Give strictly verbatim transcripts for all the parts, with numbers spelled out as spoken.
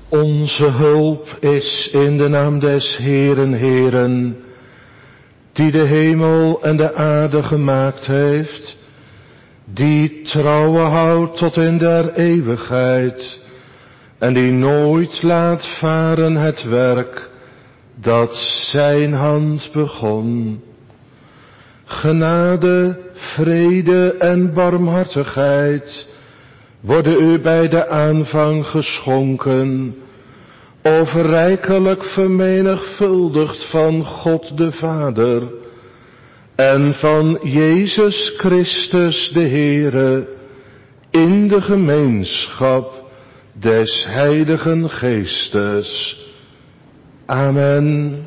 Onze hulp is in de naam des Heeren, Heeren, die de hemel en de aarde gemaakt heeft, die trouwe houdt tot in der eeuwigheid, en die nooit laat varen het werk dat zijn hand begon. Genade, vrede en barmhartigheid worden u bij de aanvang geschonken, overrijkelijk vermenigvuldigd van God de Vader en van Jezus Christus de Heere in de gemeenschap des Heiligen Geestes. Amen.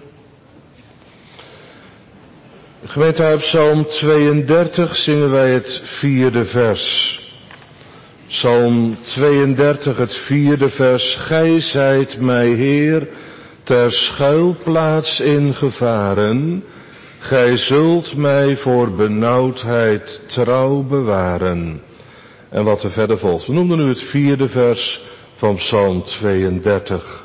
Gemeente, uit Psalm tweeëndertig zingen wij het vierde vers. Psalm tweeëndertig, het vierde vers. Gij zijt mij, Heer, ter schuilplaats in gevaren. Gij zult mij voor benauwdheid trouw bewaren. En wat er verder volgt. We noemden nu het vierde vers van Psalm tweeëndertig.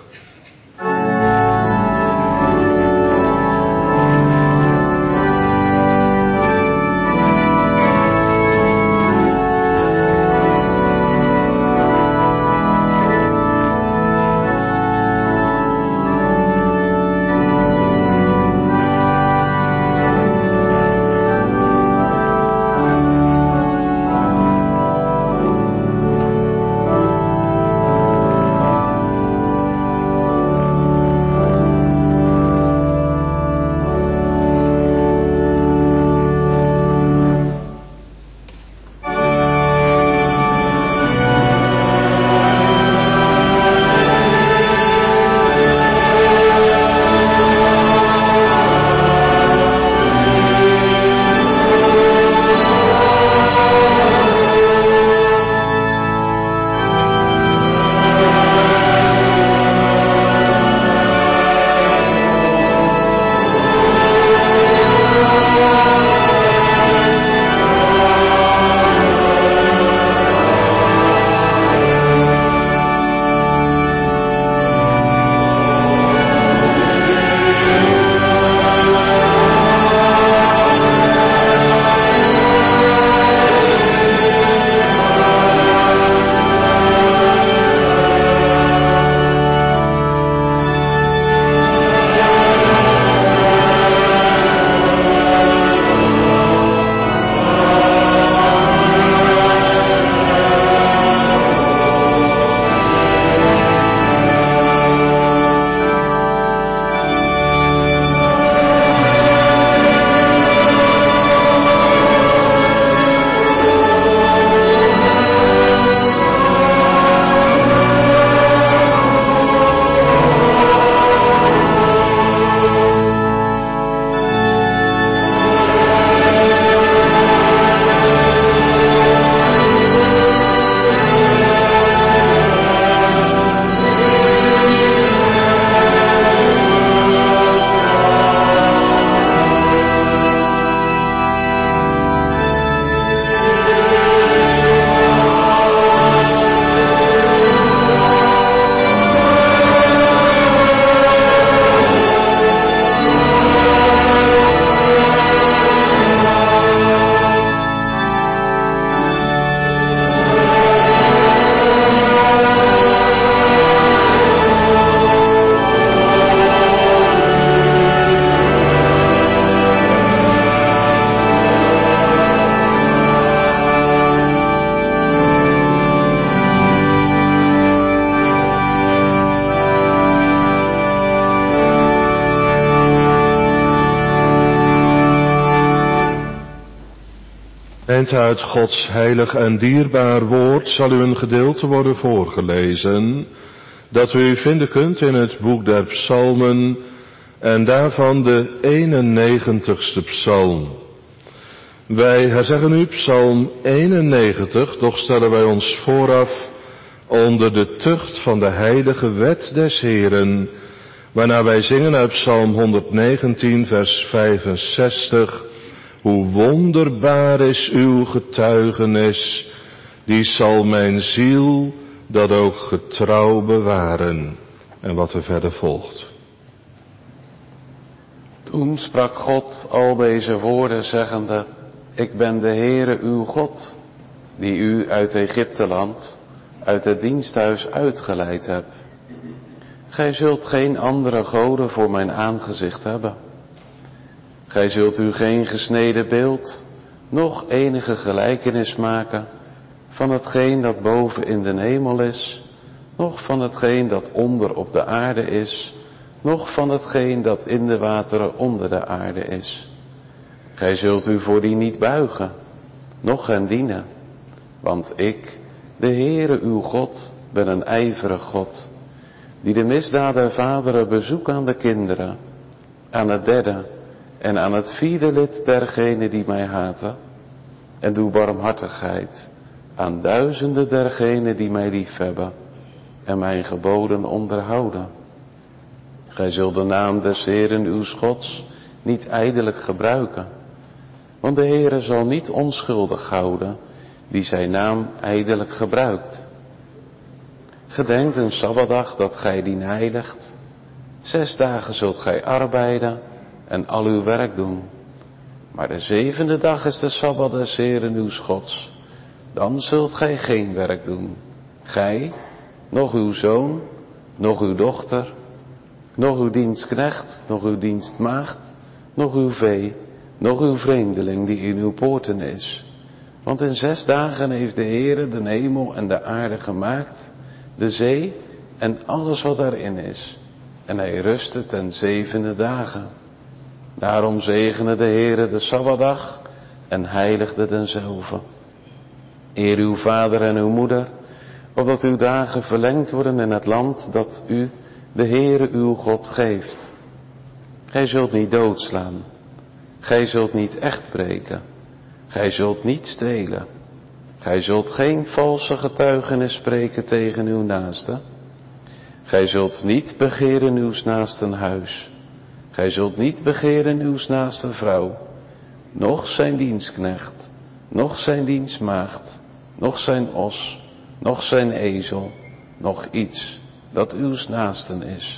Gemeente, uit Gods heilig en dierbaar woord zal u een gedeelte worden voorgelezen, dat u vinden kunt in het boek der psalmen en daarvan de eenennegentigste psalm. Wij herzeggen nu psalm eenennegentig, doch stellen wij ons vooraf onder de tucht van de heilige wet des Heeren, waarna wij zingen uit psalm honderdnegentien vers vijfenzestig, hoe wonderbaar is uw getuigenis, die zal mijn ziel dat ook getrouw bewaren. En wat er verder volgt. Toen sprak God al deze woorden zeggende, ik ben de Heere uw God, die u uit Egypteland, uit het diensthuis uitgeleid heb. Gij zult geen andere goden voor mijn aangezicht hebben. Gij zult u geen gesneden beeld, noch enige gelijkenis maken van hetgeen dat boven in de hemel is, noch van hetgeen dat onder op de aarde is, noch van hetgeen dat in de wateren onder de aarde is. Gij zult u voor die niet buigen, noch hen dienen, want ik, de Heere uw God, ben een ijverig God, die de misdaad der vaderen bezoek aan de kinderen, aan het derde en aan het vierde lid dergenen die mij haten, en doe barmhartigheid aan duizenden dergenen die mij liefhebben en mijn geboden onderhouden. Gij zult de naam des Heeren uws Gods niet ijdelijk gebruiken, want de Heere zal niet onschuldig houden die zijn naam ijdelijk gebruikt. Gedenkt een Sabbatdag dat gij dien heiligt. Zes dagen zult gij arbeiden en al uw werk doen. Maar de zevende dag is de Sabbat des Heeren uws Gods. Dan zult gij geen werk doen. Gij, noch uw zoon, noch uw dochter, noch uw dienstknecht, noch uw dienstmaagd, noch uw vee, noch uw vreemdeling die in uw poorten is. Want in zes dagen heeft de Heere de hemel en de aarde gemaakt, de zee en alles wat daarin is. En hij rustte ten zevende dagen. Daarom zegene de Heere de Sabbatdag en heiligde denzelve. Eer uw vader en uw moeder, opdat uw dagen verlengd worden in het land dat u, de Heere uw God, geeft. Gij zult niet doodslaan. Gij zult niet echt breken. Gij zult niet stelen. Gij zult geen valse getuigenis spreken tegen uw naaste. Gij zult niet begeren uws naasten huis. Gij zult niet begeren uws naaste vrouw, noch zijn dienstknecht, noch zijn dienstmaagd, noch zijn os, noch zijn ezel, noch iets dat uws naasten is.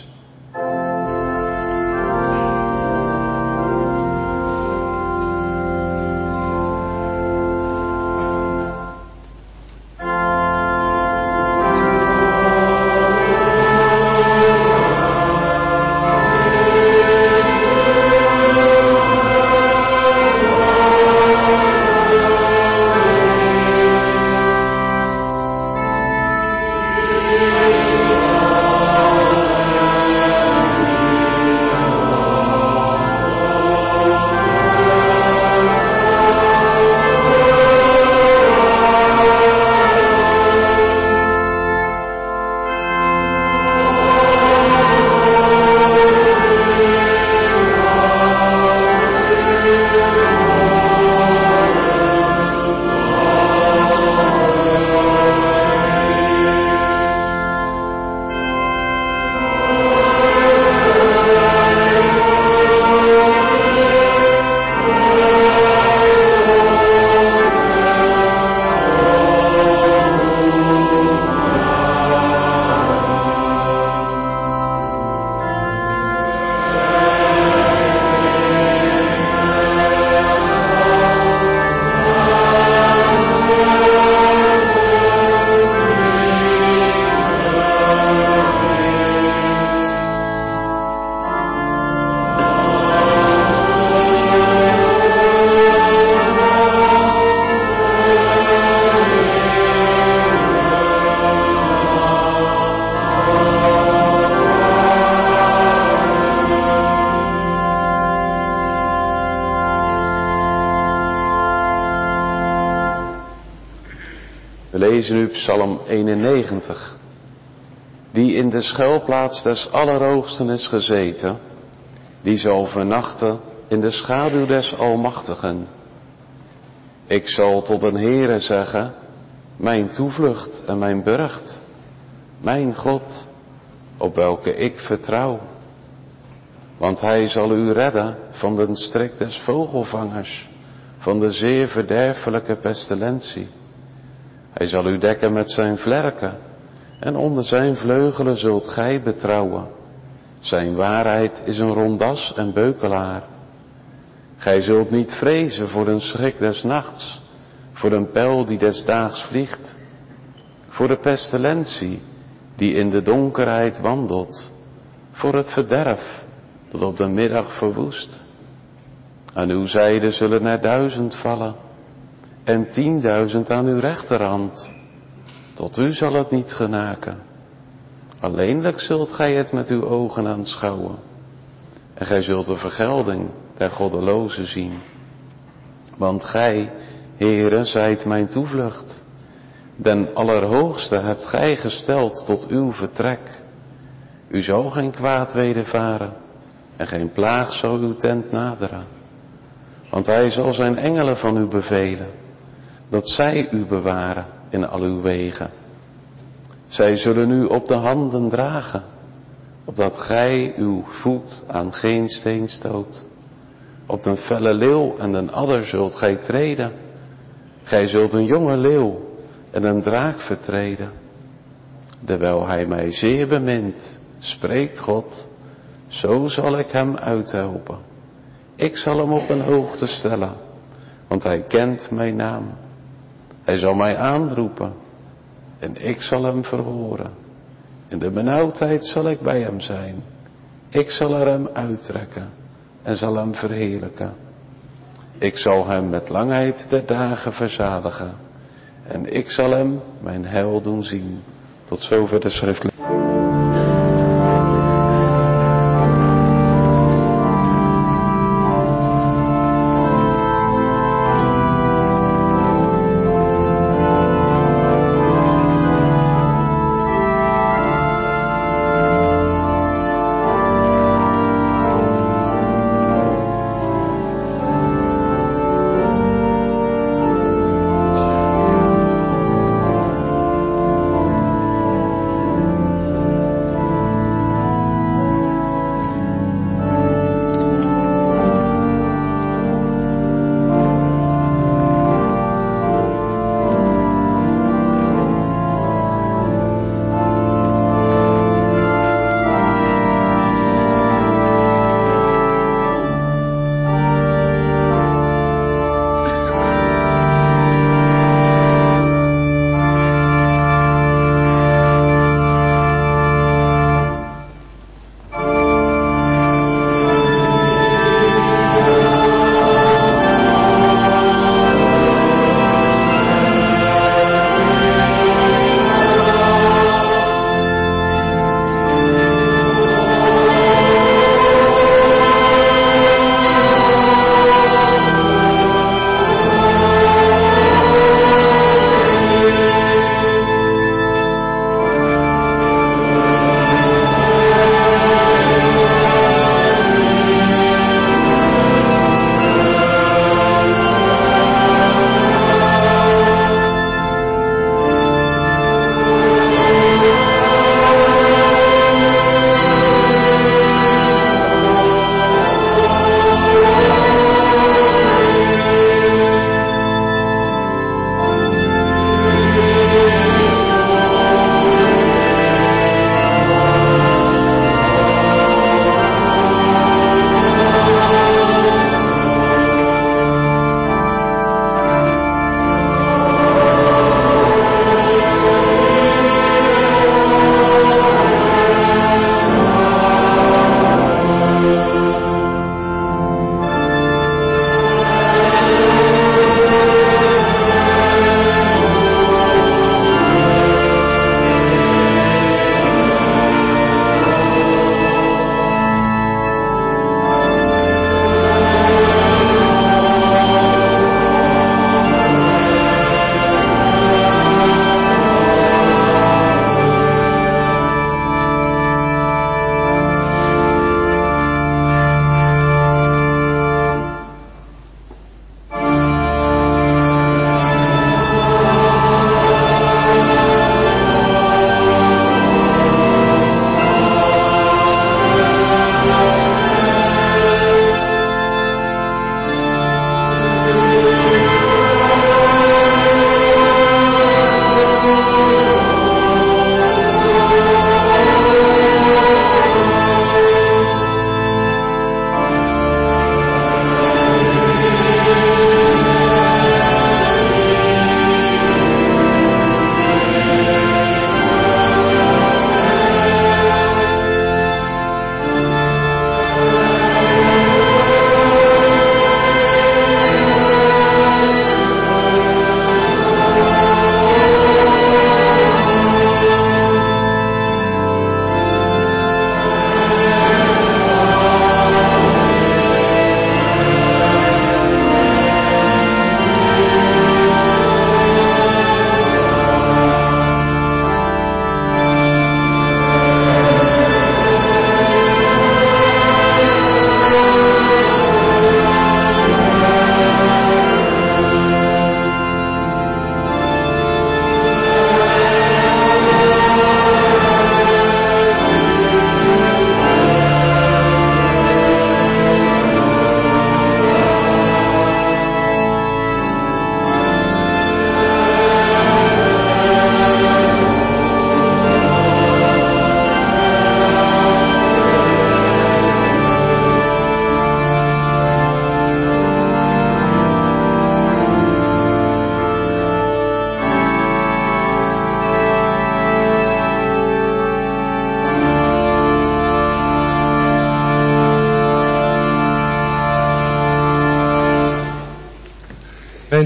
We lezen nu Psalm eenennegentig. Die in de schuilplaats des Allerhoogsten is gezeten, die zal vernachten in de schaduw des Almachtigen. Ik zal tot den Heere zeggen, mijn toevlucht en mijn burcht, mijn God, op welke ik vertrouw. Want hij zal u redden van den strik des vogelvangers, van de zeer verderfelijke pestilentie. Hij zal u dekken met zijn vlerken, En onder zijn vleugelen zult gij betrouwen. Zijn waarheid is een rondas en beukelaar. Gij zult niet vrezen voor een schrik des nachts, voor een pijl die des daags vliegt, voor de pestilentie die in de donkerheid wandelt, voor het verderf dat op de middag verwoest. Aan uw zijde zullen er duizend vallen en tienduizend aan uw rechterhand. Tot u zal het niet genaken. Alleenlijk zult gij het met uw ogen aanschouwen. En gij zult de vergelding der goddelozen zien. Want gij, Heere, zijt mijn toevlucht. Den Allerhoogste hebt gij gesteld tot uw vertrek. U zal geen kwaad wedervaren en geen plaag zal uw tent naderen. Want hij zal zijn engelen van u bevelen, dat zij u bewaren in al uw wegen. Zij zullen u op de handen dragen, opdat gij uw voet aan geen steen stoot. Op een felle leeuw en een adder zult gij treden. Gij zult een jonge leeuw en een draak vertreden. Dewijl hij mij zeer bemint, spreekt God, zo zal ik hem uithelpen. Ik zal hem op een hoogte stellen, want hij kent mijn naam. Hij zal mij aanroepen en ik zal hem verhoren. In de benauwdheid zal ik bij hem zijn. Ik zal er hem uittrekken en zal hem verheerlijken. Ik zal hem met langheid der dagen verzadigen. En ik zal hem mijn heil doen zien. Tot zover de schrift.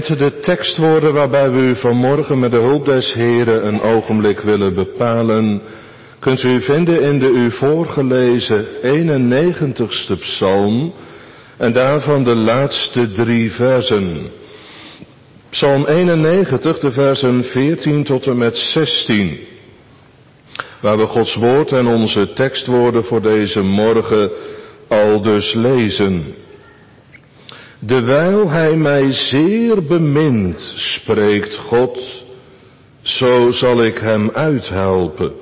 Gemeente, de tekstwoorden waarbij we u vanmorgen met de hulp des Heren een ogenblik willen bepalen, kunt u vinden in de u voorgelezen eenennegentigste psalm en daarvan de laatste drie versen. Psalm eenennegentig, de versen veertien tot en met zestien, waar we Gods woord en onze tekstwoorden voor deze morgen al dus lezen. Dewijl hij mij zeer bemint, spreekt God, zo zal ik hem uithelpen.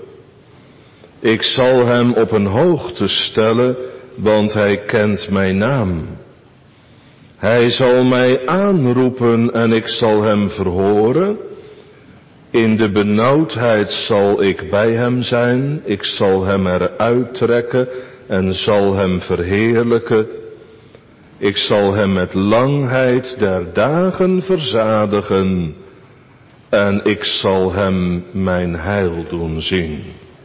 Ik zal hem op een hoogte stellen, want hij kent mijn naam. Hij zal mij aanroepen en ik zal hem verhoren. In de benauwdheid zal ik bij hem zijn, ik zal hem eruit trekken en zal hem verheerlijken. Ik zal hem met langheid der dagen verzadigen en ik zal hem mijn heil doen zien.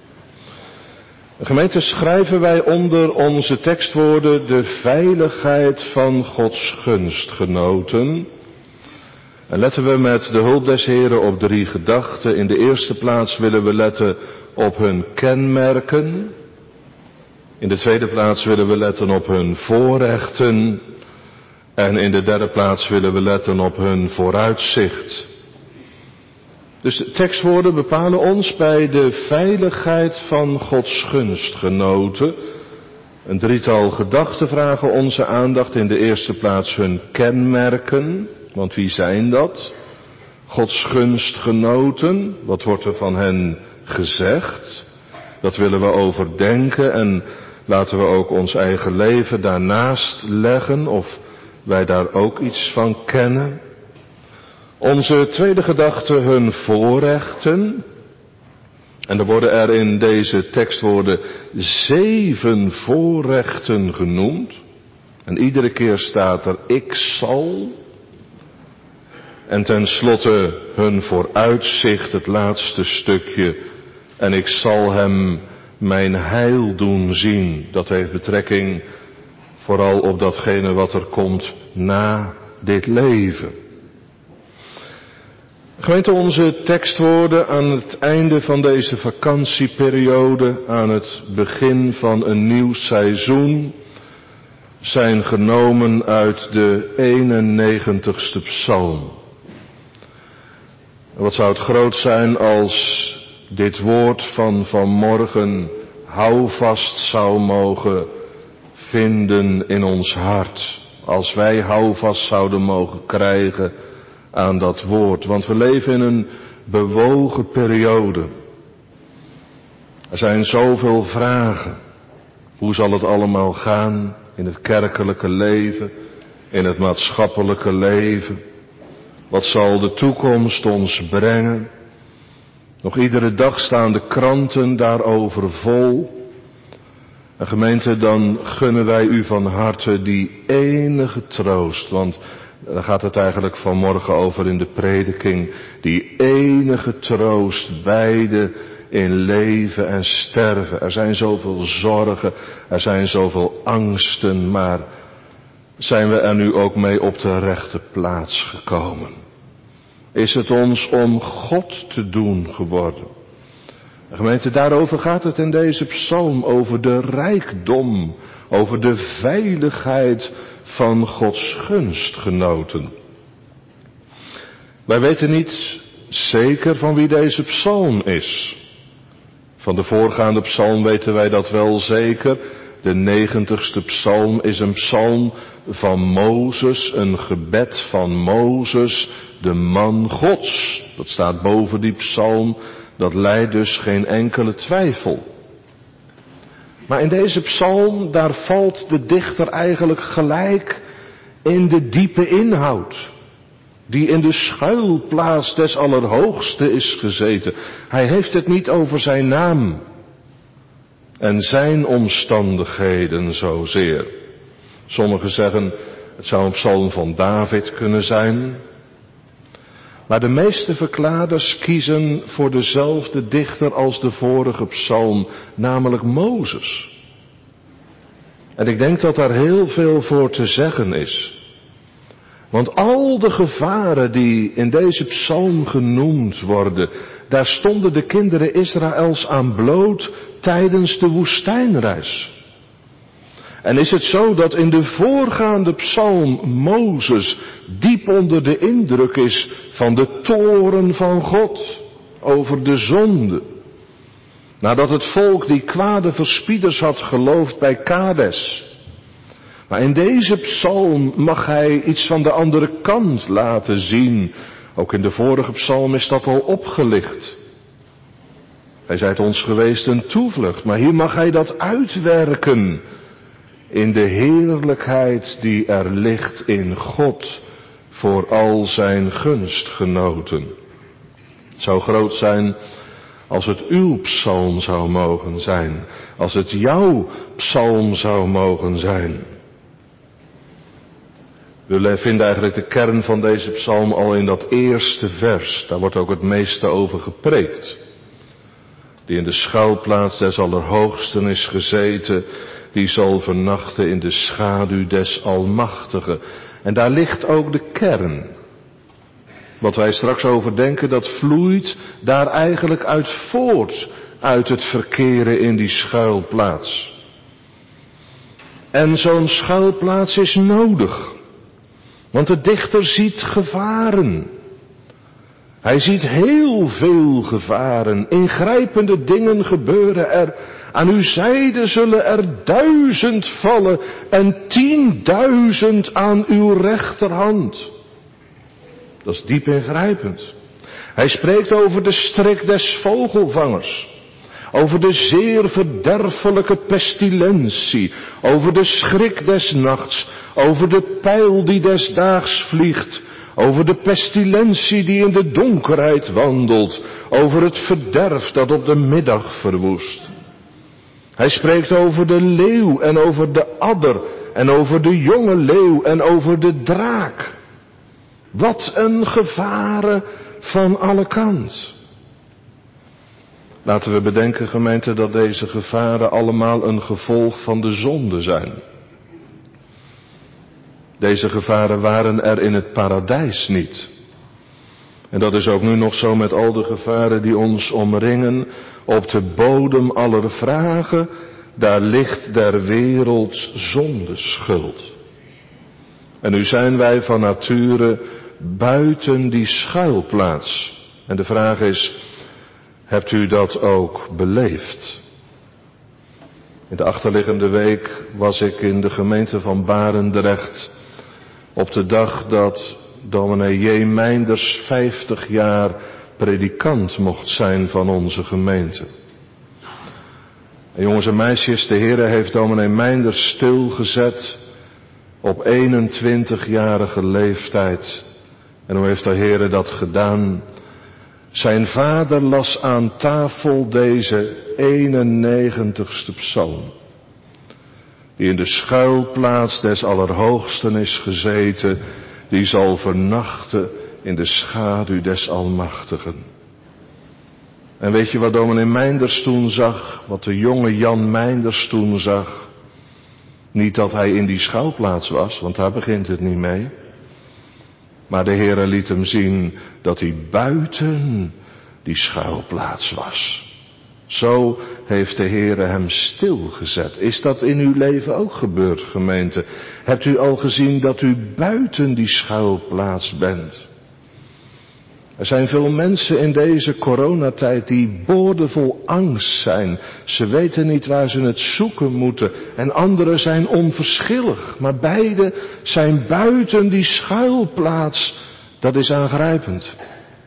Gemeente, schrijven wij onder onze tekstwoorden de veiligheid van Gods gunstgenoten. En letten we met de hulp des Heren op drie gedachten. In de eerste plaats willen we letten op hun kenmerken. In de tweede plaats willen we letten op hun voorrechten. En in de derde plaats willen we letten op hun vooruitzicht. Dus de tekstwoorden bepalen ons bij de veiligheid van Gods gunstgenoten. Een drietal gedachten vragen onze aandacht. In de eerste plaats hun kenmerken. Want wie zijn dat? Gods gunstgenoten. Wat wordt er van hen gezegd? Dat willen we overdenken en laten we ook ons eigen leven daarnaast leggen of wij daar ook iets van kennen. Onze tweede gedachte, hun voorrechten. En er worden er in deze tekstwoorden zeven voorrechten genoemd. En iedere keer staat er ik zal. En tenslotte hun vooruitzicht, het laatste stukje. En ik zal hem mijn heil doen zien. Dat heeft betrekking vooral op datgene wat er komt na dit leven. Gemeente, onze tekstwoorden aan het einde van deze vakantieperiode, aan het begin van een nieuw seizoen, zijn genomen uit de eenennegentigste psalm. Wat zou het groot zijn als dit woord van vanmorgen houvast zou mogen vinden in ons hart. Als wij houvast zouden mogen krijgen aan dat woord. Want we leven in een bewogen periode. Er zijn zoveel vragen. Hoe zal het allemaal gaan in het kerkelijke leven, in het maatschappelijke leven? Wat zal de toekomst ons brengen? Nog iedere dag staan de kranten daarover vol. En gemeente, dan gunnen wij u van harte die enige troost. Want daar gaat het eigenlijk vanmorgen over in de prediking. Die enige troost beide in leven en sterven. Er zijn zoveel zorgen, er zijn zoveel angsten, maar zijn we er nu ook mee op de rechte plaats gekomen? Is het ons om God te doen geworden? Gemeente, daarover gaat het in deze psalm, over de rijkdom, over de veiligheid van Gods gunstgenoten. Wij weten niet zeker van wie deze psalm is. Van de voorgaande psalm weten wij dat wel zeker. De negentigste psalm is een psalm van Mozes, een gebed van Mozes, de man Gods. Dat staat boven die psalm, dat leidt dus geen enkele twijfel. Maar in deze psalm, daar valt de dichter eigenlijk gelijk in de diepe inhoud, die in de schuilplaats des Allerhoogste is gezeten. Hij heeft het niet over zijn naam en zijn omstandigheden zozeer. Sommigen zeggen, het zou een psalm van David kunnen zijn. Maar de meeste verklaarders kiezen voor dezelfde dichter als de vorige psalm, namelijk Mozes. En ik denk dat daar heel veel voor te zeggen is. Want al de gevaren die in deze psalm genoemd worden, daar stonden de kinderen Israëls aan bloot tijdens de woestijnreis. En is het zo dat in de voorgaande psalm Mozes diep onder de indruk is van de toorn van God over de zonde. Nadat het volk die kwade verspieders had geloofd bij Kades. Maar in deze psalm mag hij iets van de andere kant laten zien. Ook in de vorige psalm is dat al opgelicht. Hij zijt ons geweest een toevlucht, maar hier mag hij dat uitwerken in de heerlijkheid die er ligt in God voor al zijn gunstgenoten. Het zou groot zijn als het uw psalm zou mogen zijn, als het jouw psalm zou mogen zijn. We vinden eigenlijk de kern van deze psalm al in dat eerste vers. Daar wordt ook het meeste over gepreekt. Die in de schuilplaats des Allerhoogsten is gezeten, die zal vernachten in de schaduw des Almachtigen. En daar ligt ook de kern. Wat wij straks overdenken, dat vloeit daar eigenlijk uit voort, uit het verkeren in die schuilplaats. En zo'n schuilplaats is nodig. Want de dichter ziet gevaren. Hij ziet heel veel gevaren. Ingrijpende dingen gebeuren er. Aan uw zijde zullen er duizend vallen en tienduizend aan uw rechterhand. Dat is diep ingrijpend. Hij spreekt over de strik des vogelvangers. Over de zeer verderfelijke pestilentie. Over de schrik des nachts. Over de pijl die des daags vliegt. Over de pestilentie die in de donkerheid wandelt. Over het verderf dat op de middag verwoest. Hij spreekt over de leeuw en over de adder. En over de jonge leeuw en over de draak. Wat een gevaren van alle kant. Laten we bedenken, gemeente, dat deze gevaren allemaal een gevolg van de zonde zijn. Deze gevaren waren er in het paradijs niet. En dat is ook nu nog zo met al de gevaren die ons omringen. Op de bodem aller vragen, daar ligt der wereld zondeschuld. En nu zijn wij van nature buiten die schuilplaats. En de vraag is, hebt u dat ook beleefd? In de achterliggende week was ik in de gemeente van Barendrecht op de dag dat dominee J. Meinders vijftig jaar predikant mocht zijn van onze gemeente. En jongens en meisjes, de Heere heeft dominee Meinders stilgezet op eenentwintigjarige leeftijd. En hoe heeft de Heere dat gedaan? Zijn vader las aan tafel deze eenennegentigste psalm. Die in de schuilplaats des Allerhoogsten is gezeten. Die zal vernachten in de schaduw des Almachtigen. En weet je wat dominee Meinders toen zag? Wat de jonge Jan Meinders toen zag? Niet dat hij in die schuilplaats was, want daar begint het niet mee. Maar de Heere liet hem zien dat hij buiten die schuilplaats was. Zo heeft de Heere hem stilgezet. Is dat in uw leven ook gebeurd, gemeente? Hebt u al gezien dat u buiten die schuilplaats bent? Er zijn veel mensen in deze coronatijd die boordevol angst zijn. Ze weten niet waar ze het zoeken moeten. En anderen zijn onverschillig. Maar beide zijn buiten die schuilplaats. Dat is aangrijpend.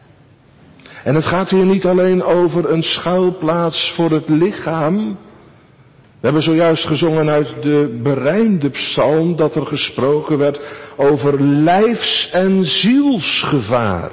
En het gaat hier niet alleen over een schuilplaats voor het lichaam. We hebben zojuist gezongen uit de berijmde psalm dat er gesproken werd over lijfs- en zielsgevaar.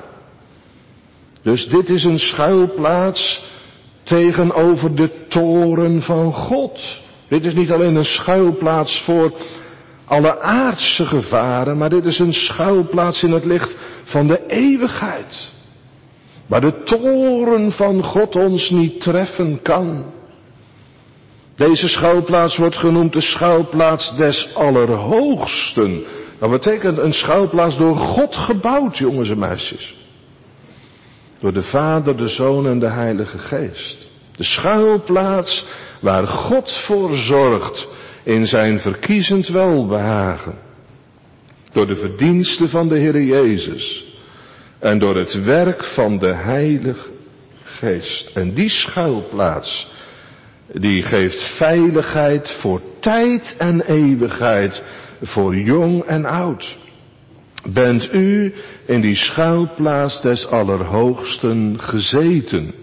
Dus dit is een schuilplaats tegenover de toren van God. Dit is niet alleen een schuilplaats voor alle aardse gevaren, maar dit is een schuilplaats in het licht van de eeuwigheid. Waar de toren van God ons niet treffen kan. Deze schuilplaats wordt genoemd de schuilplaats des Allerhoogsten. Dat betekent een schuilplaats door God gebouwd, jongens en meisjes. Door de Vader, de Zoon en de Heilige Geest. De schuilplaats waar God voor zorgt in zijn verkiezend welbehagen. Door de verdiensten van de Heer Jezus. En door het werk van de Heilige Geest. En die schuilplaats, die geeft veiligheid voor tijd en eeuwigheid, voor jong en oud. Bent u in die schuilplaats des Allerhoogsten gezeten?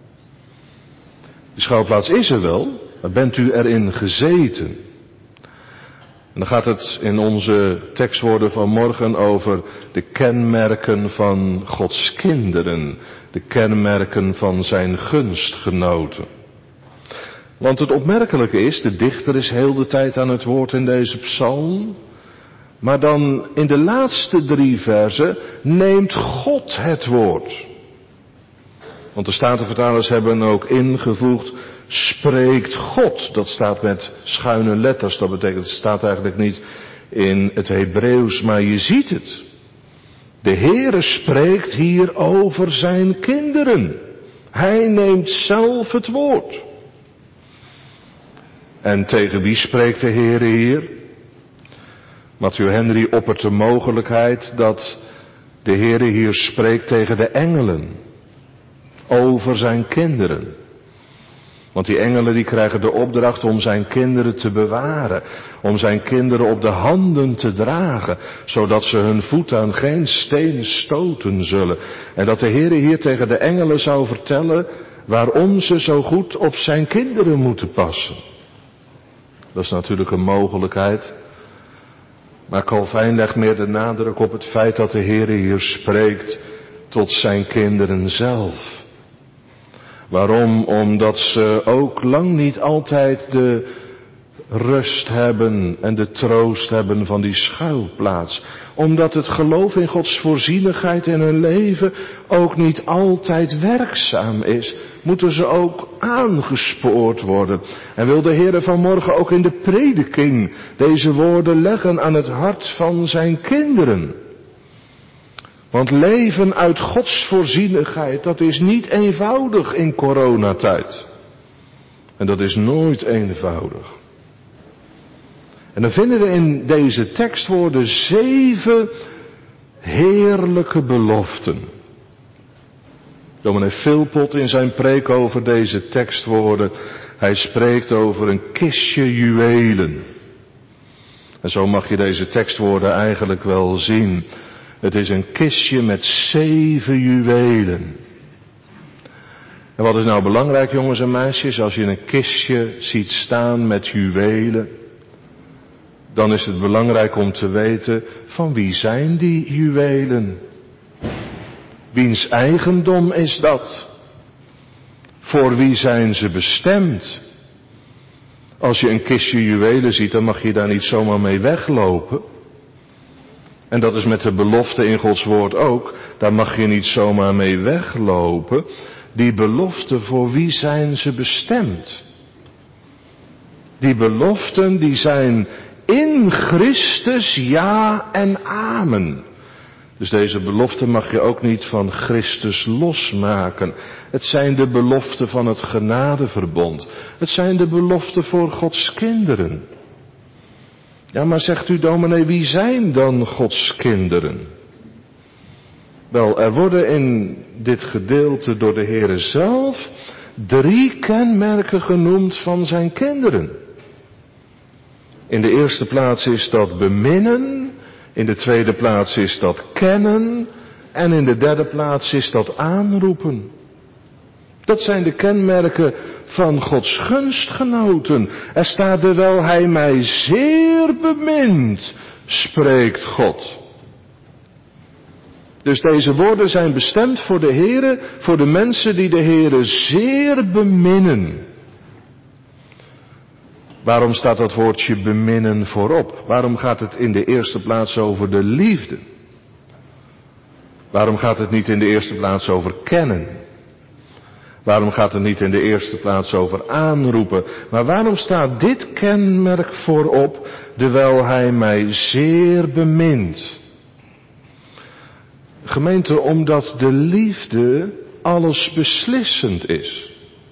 Die schuilplaats is er wel, maar bent u erin gezeten? En dan gaat het in onze tekstwoorden van morgen over de kenmerken van Gods kinderen. De kenmerken van zijn gunstgenoten. Want het opmerkelijke is, de dichter is heel de tijd aan het woord in deze psalm. Maar dan in de laatste drie verzen neemt God het woord. Want de Statenvertalers hebben ook ingevoegd, spreekt God. Dat staat met schuine letters, dat betekent, het staat eigenlijk niet in het Hebreeuws, maar je ziet het. De Heere spreekt hier over zijn kinderen. Hij neemt zelf het woord. En tegen wie spreekt de Heere hier? Matthew Henry oppert de mogelijkheid dat de Heere hier spreekt tegen de engelen. Over zijn kinderen. Want die engelen die krijgen de opdracht om zijn kinderen te bewaren. Om zijn kinderen op de handen te dragen. Zodat ze hun voet aan geen steen stoten zullen. En dat de Heere hier tegen de engelen zou vertellen waarom ze zo goed op zijn kinderen moeten passen. Dat is natuurlijk een mogelijkheid. Maar Calvijn legt meer de nadruk op het feit dat de Heere hier spreekt tot zijn kinderen zelf. Waarom? Omdat ze ook lang niet altijd de rust hebben en de troost hebben van die schuilplaats. Omdat het geloof in Gods voorzienigheid in hun leven ook niet altijd werkzaam is, moeten ze ook aangespoord worden. En wil de Heer vanmorgen ook in de prediking deze woorden leggen aan het hart van zijn kinderen. Want leven uit Gods voorzienigheid, dat is niet eenvoudig in coronatijd. En dat is nooit eenvoudig. En dan vinden we in deze tekstwoorden zeven heerlijke beloften. Dominee Philpot in zijn preek over deze tekstwoorden, hij spreekt over een kistje juwelen. En zo mag je deze tekstwoorden eigenlijk wel zien. Het is een kistje met zeven juwelen. En wat is nou belangrijk, jongens en meisjes, als je een kistje ziet staan met juwelen, dan is het belangrijk om te weten, van wie zijn die juwelen? Wiens eigendom is dat? Voor wie zijn ze bestemd? Als je een kistje juwelen ziet, dan mag je daar niet zomaar mee weglopen. En dat is met de belofte in Gods woord ook. Daar mag je niet zomaar mee weglopen. Die beloften, voor wie zijn ze bestemd? Die beloften die zijn in Christus ja en amen. Dus deze beloften mag je ook niet van Christus losmaken. Het zijn de beloften van het genadeverbond. Het zijn de beloften voor Gods kinderen. Ja, maar zegt u, dominee, wie zijn dan Gods kinderen? Wel, er worden in dit gedeelte door de Heere zelf drie kenmerken genoemd van zijn kinderen. In de eerste plaats is dat beminnen, in de tweede plaats is dat kennen en in de derde plaats is dat aanroepen. Dat zijn de kenmerken van Gods gunstgenoten. Er staat er wel, hij mij zeer bemint, spreekt God. Dus deze woorden zijn bestemd voor de Heere, voor de mensen die de Heere zeer beminnen. Waarom staat dat woordje beminnen voorop? Waarom gaat het in de eerste plaats over de liefde? Waarom gaat het niet in de eerste plaats over kennen? Waarom gaat het niet in de eerste plaats over aanroepen? Maar waarom staat dit kenmerk voorop, terwijl hij mij zeer bemint? Gemeente, omdat de liefde alles beslissend is.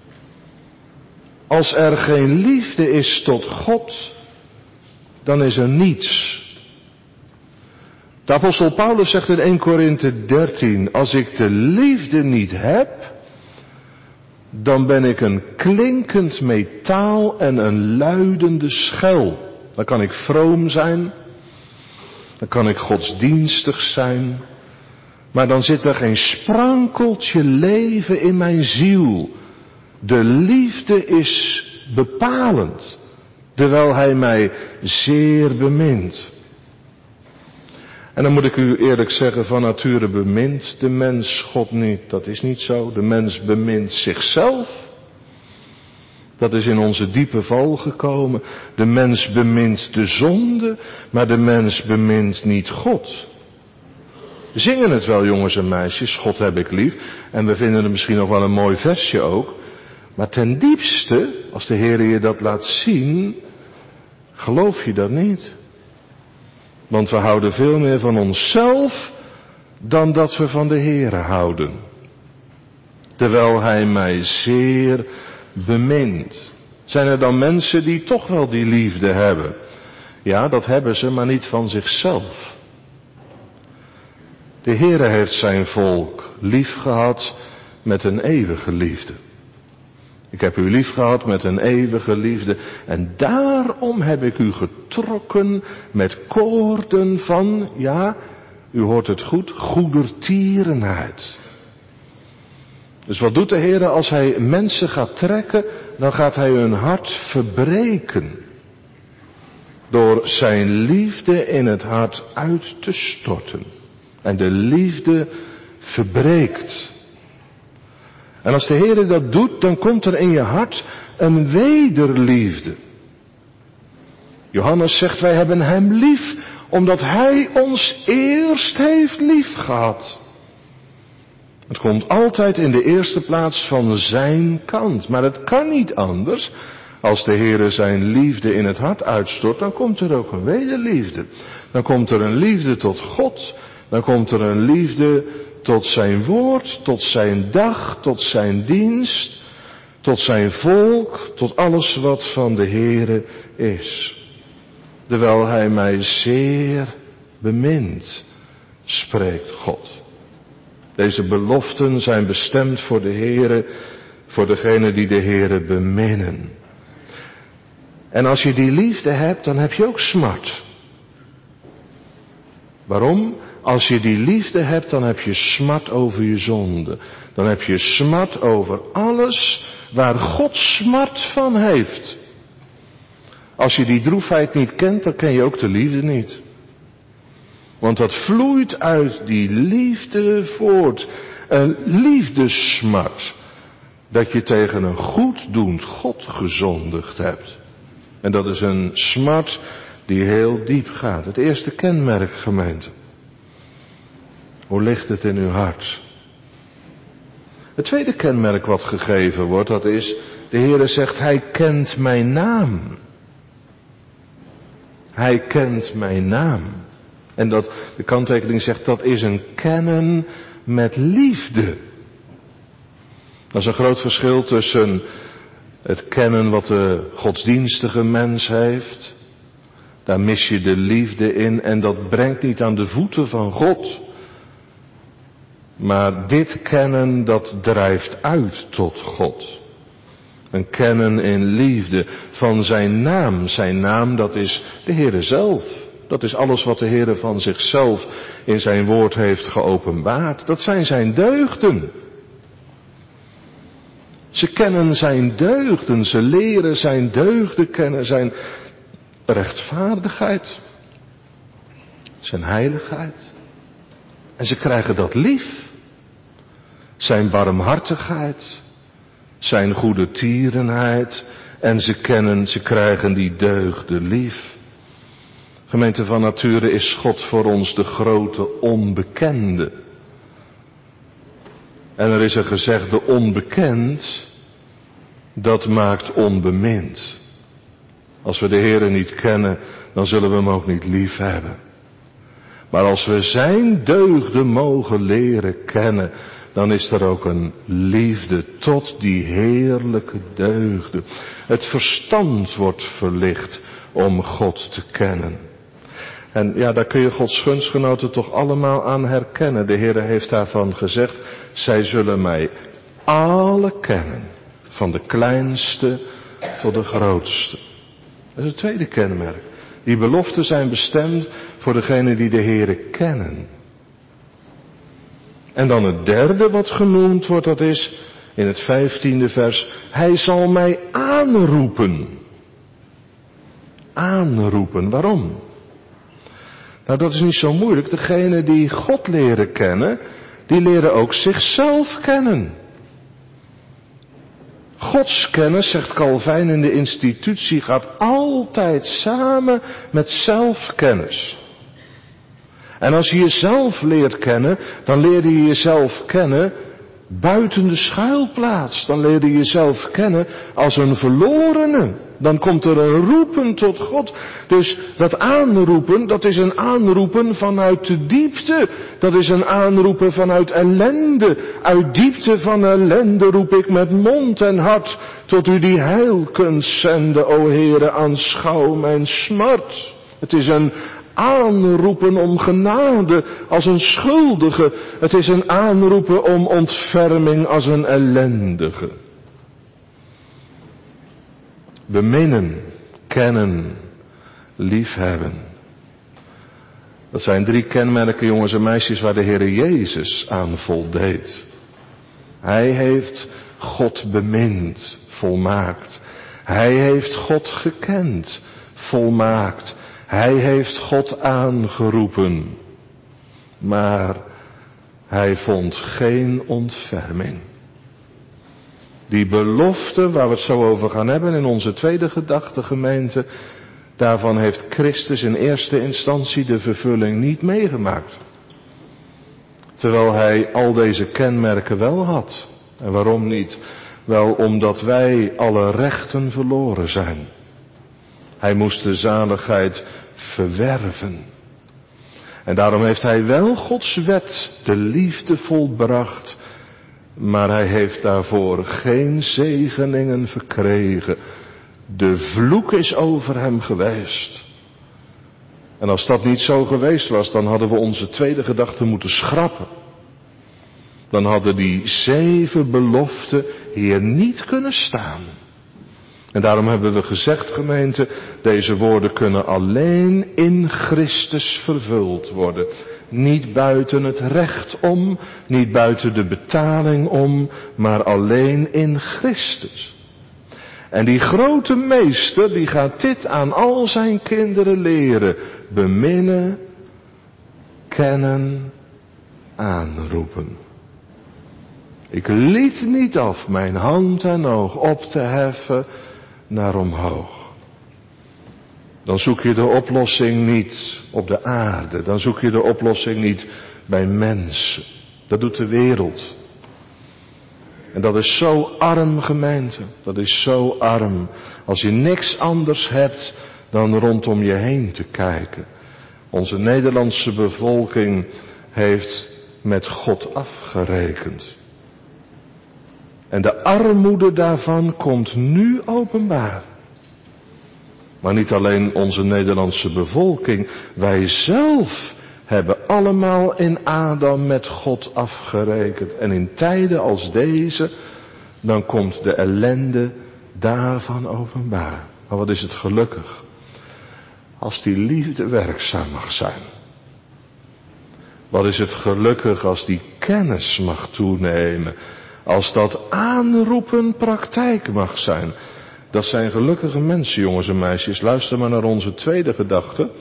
Als er geen liefde is tot God, dan is er niets. De apostel Paulus zegt in eerste Korinthe dertien, als ik de liefde niet heb, dan ben ik een klinkend metaal en een luidende schel. Dan kan ik vroom zijn, dan kan ik godsdienstig zijn, maar dan zit er geen sprankeltje leven in mijn ziel. De liefde is bepalend, terwijl hij mij zeer bemint. En dan moet ik u eerlijk zeggen, van nature bemint de mens God niet. Dat is niet zo. De mens bemint zichzelf. Dat is in onze diepe val gekomen. De mens bemint de zonde, maar de mens bemint niet God. We zingen het wel, jongens en meisjes, God heb ik lief. En we vinden het misschien nog wel een mooi versje ook. Maar ten diepste, als de Heer je dat laat zien, geloof je dat niet. Want we houden veel meer van onszelf dan dat we van de Heere houden. Terwijl hij mij zeer bemint. Zijn er dan mensen die toch wel die liefde hebben? Ja, dat hebben ze, maar niet van zichzelf. De Heere heeft zijn volk lief gehad met een eeuwige liefde. Ik heb u lief gehad met een eeuwige liefde en daarom heb ik u getrokken met koorden van, ja, u hoort het goed, goedertierenheid. Dus wat doet de Heer als hij mensen gaat trekken? Dan gaat hij hun hart verbreken. Door zijn liefde in het hart uit te storten. En de liefde verbreekt. En als de Heer dat doet, dan komt er in je hart een wederliefde. Johannes zegt, wij hebben hem lief, omdat hij ons eerst heeft lief gehad. Het komt altijd in de eerste plaats van zijn kant. Maar het kan niet anders. Als de Heer zijn liefde in het hart uitstort, dan komt er ook een wederliefde. Dan komt er een liefde tot God. Dan komt er een liefde tot zijn woord, tot zijn dag, tot zijn dienst, tot zijn volk, tot alles wat van de Heere is. Terwijl hij mij zeer bemint, spreekt God. Deze beloften zijn bestemd voor de Heere, voor degenen die de Heere beminnen. En als je die liefde hebt, dan heb je ook smart. Waarom? Als je die liefde hebt, dan heb je smart over je zonde. Dan heb je smart over alles waar God smart van heeft. Als je die droefheid niet kent, dan ken je ook de liefde niet. Want dat vloeit uit die liefde voort. Een liefdesmart. Dat je tegen een goeddoend God gezondigd hebt. En dat is een smart die heel diep gaat. Het eerste kenmerk, gemeente. Hoe ligt het in uw hart? Het tweede kenmerk wat gegeven wordt, dat is, de Heere zegt, hij kent mijn naam. Hij kent mijn naam. En dat, de kanttekening zegt, dat is een kennen met liefde. Dat is een groot verschil tussen het kennen wat de godsdienstige mens heeft. Daar mis je de liefde in en dat brengt niet aan de voeten van God. Maar dit kennen, dat drijft uit tot God. Een kennen in liefde van zijn naam. Zijn naam, dat is de Heere zelf. Dat is alles wat de Heere van zichzelf in zijn woord heeft geopenbaard. Dat zijn zijn deugden. Ze kennen zijn deugden, ze leren zijn deugden kennen, zijn rechtvaardigheid, zijn heiligheid. En ze krijgen dat lief. Zijn barmhartigheid, zijn goedertierenheid. En ze kennen, ze krijgen die deugden lief. Gemeente, van nature is God voor ons de grote onbekende. En er is een gezegde: onbekend, dat maakt onbemind. Als we de Heere niet kennen, dan zullen we hem ook niet lief hebben. Maar als we zijn deugden mogen leren kennen, dan is er ook een liefde tot die heerlijke deugden. Het verstand wordt verlicht om God te kennen. En ja, daar kun je Gods gunstgenoten toch allemaal aan herkennen. De Heere heeft daarvan gezegd: zij zullen mij alle kennen. Van de kleinste tot de grootste. Dat is het tweede kenmerk. Die beloften zijn bestemd voor degenen die de Heere kennen. En dan het derde wat genoemd wordt, dat is in het vijftiende vers: hij zal mij aanroepen. Aanroepen, waarom? Nou, dat is niet zo moeilijk. Degenen die God leren kennen, die leren ook zichzelf kennen. Godskennis, zegt Calvijn in de institutie, gaat altijd samen met zelfkennis. En als je jezelf leert kennen, dan leer je jezelf kennen buiten de schuilplaats. Dan leer je jezelf kennen als een verlorene. Dan komt er een roepen tot God. Dus dat aanroepen, dat is een aanroepen vanuit de diepte. Dat is een aanroepen vanuit ellende. Uit diepte van ellende roep ik met mond en hart tot u die heil kunt zenden, o Heere, aanschouw mijn smart. Het is een aanroepen om genade als een schuldige. Het is een aanroepen om ontferming als een ellendige. Beminnen, kennen, liefhebben. Dat zijn drie kenmerken, jongens en meisjes, waar de Heere Jezus aan voldeed. Hij heeft God bemind, volmaakt. Hij heeft God gekend, volmaakt. Hij heeft God aangeroepen. Maar hij vond geen ontferming. Die belofte waar we het zo over gaan hebben in onze tweede gedachtegemeente, daarvan heeft Christus in eerste instantie de vervulling niet meegemaakt. Terwijl hij al deze kenmerken wel had. En waarom niet? Wel omdat wij alle rechten verloren zijn. Hij moest de zaligheid verwerven. En daarom heeft hij wel Gods wet, de liefde, volbracht. Maar hij heeft daarvoor geen zegeningen verkregen. De vloek is over hem geweest. En als dat niet zo geweest was, dan hadden we onze tweede gedachte moeten schrappen. Dan hadden die zeven beloften hier niet kunnen staan. En daarom hebben we gezegd, gemeente, deze woorden kunnen alleen in Christus vervuld worden. Niet buiten het recht om, niet buiten de betaling om, maar alleen in Christus. En die grote meester, die gaat dit aan al zijn kinderen leren. Beminnen, kennen, aanroepen. Ik liet niet af mijn hand en oog op te heffen naar omhoog. Dan zoek je de oplossing niet op de aarde. Dan zoek je de oplossing niet bij mensen. Dat doet de wereld. En dat is zo arm, gemeente. Dat is zo arm. Als je niks anders hebt dan rondom je heen te kijken. Onze Nederlandse bevolking heeft met God afgerekend. En de armoede daarvan komt nu openbaar. Maar niet alleen onze Nederlandse bevolking. Wij zelf hebben allemaal in Adam met God afgerekend. En in tijden als deze, dan komt de ellende daarvan openbaar. Maar wat is het gelukkig. Als die liefde werkzaam mag zijn. Wat is het gelukkig als die kennis mag toenemen. Als dat aanroepen praktijk mag zijn. Dat zijn gelukkige mensen, jongens en meisjes. Luister maar naar onze tweede gedachte.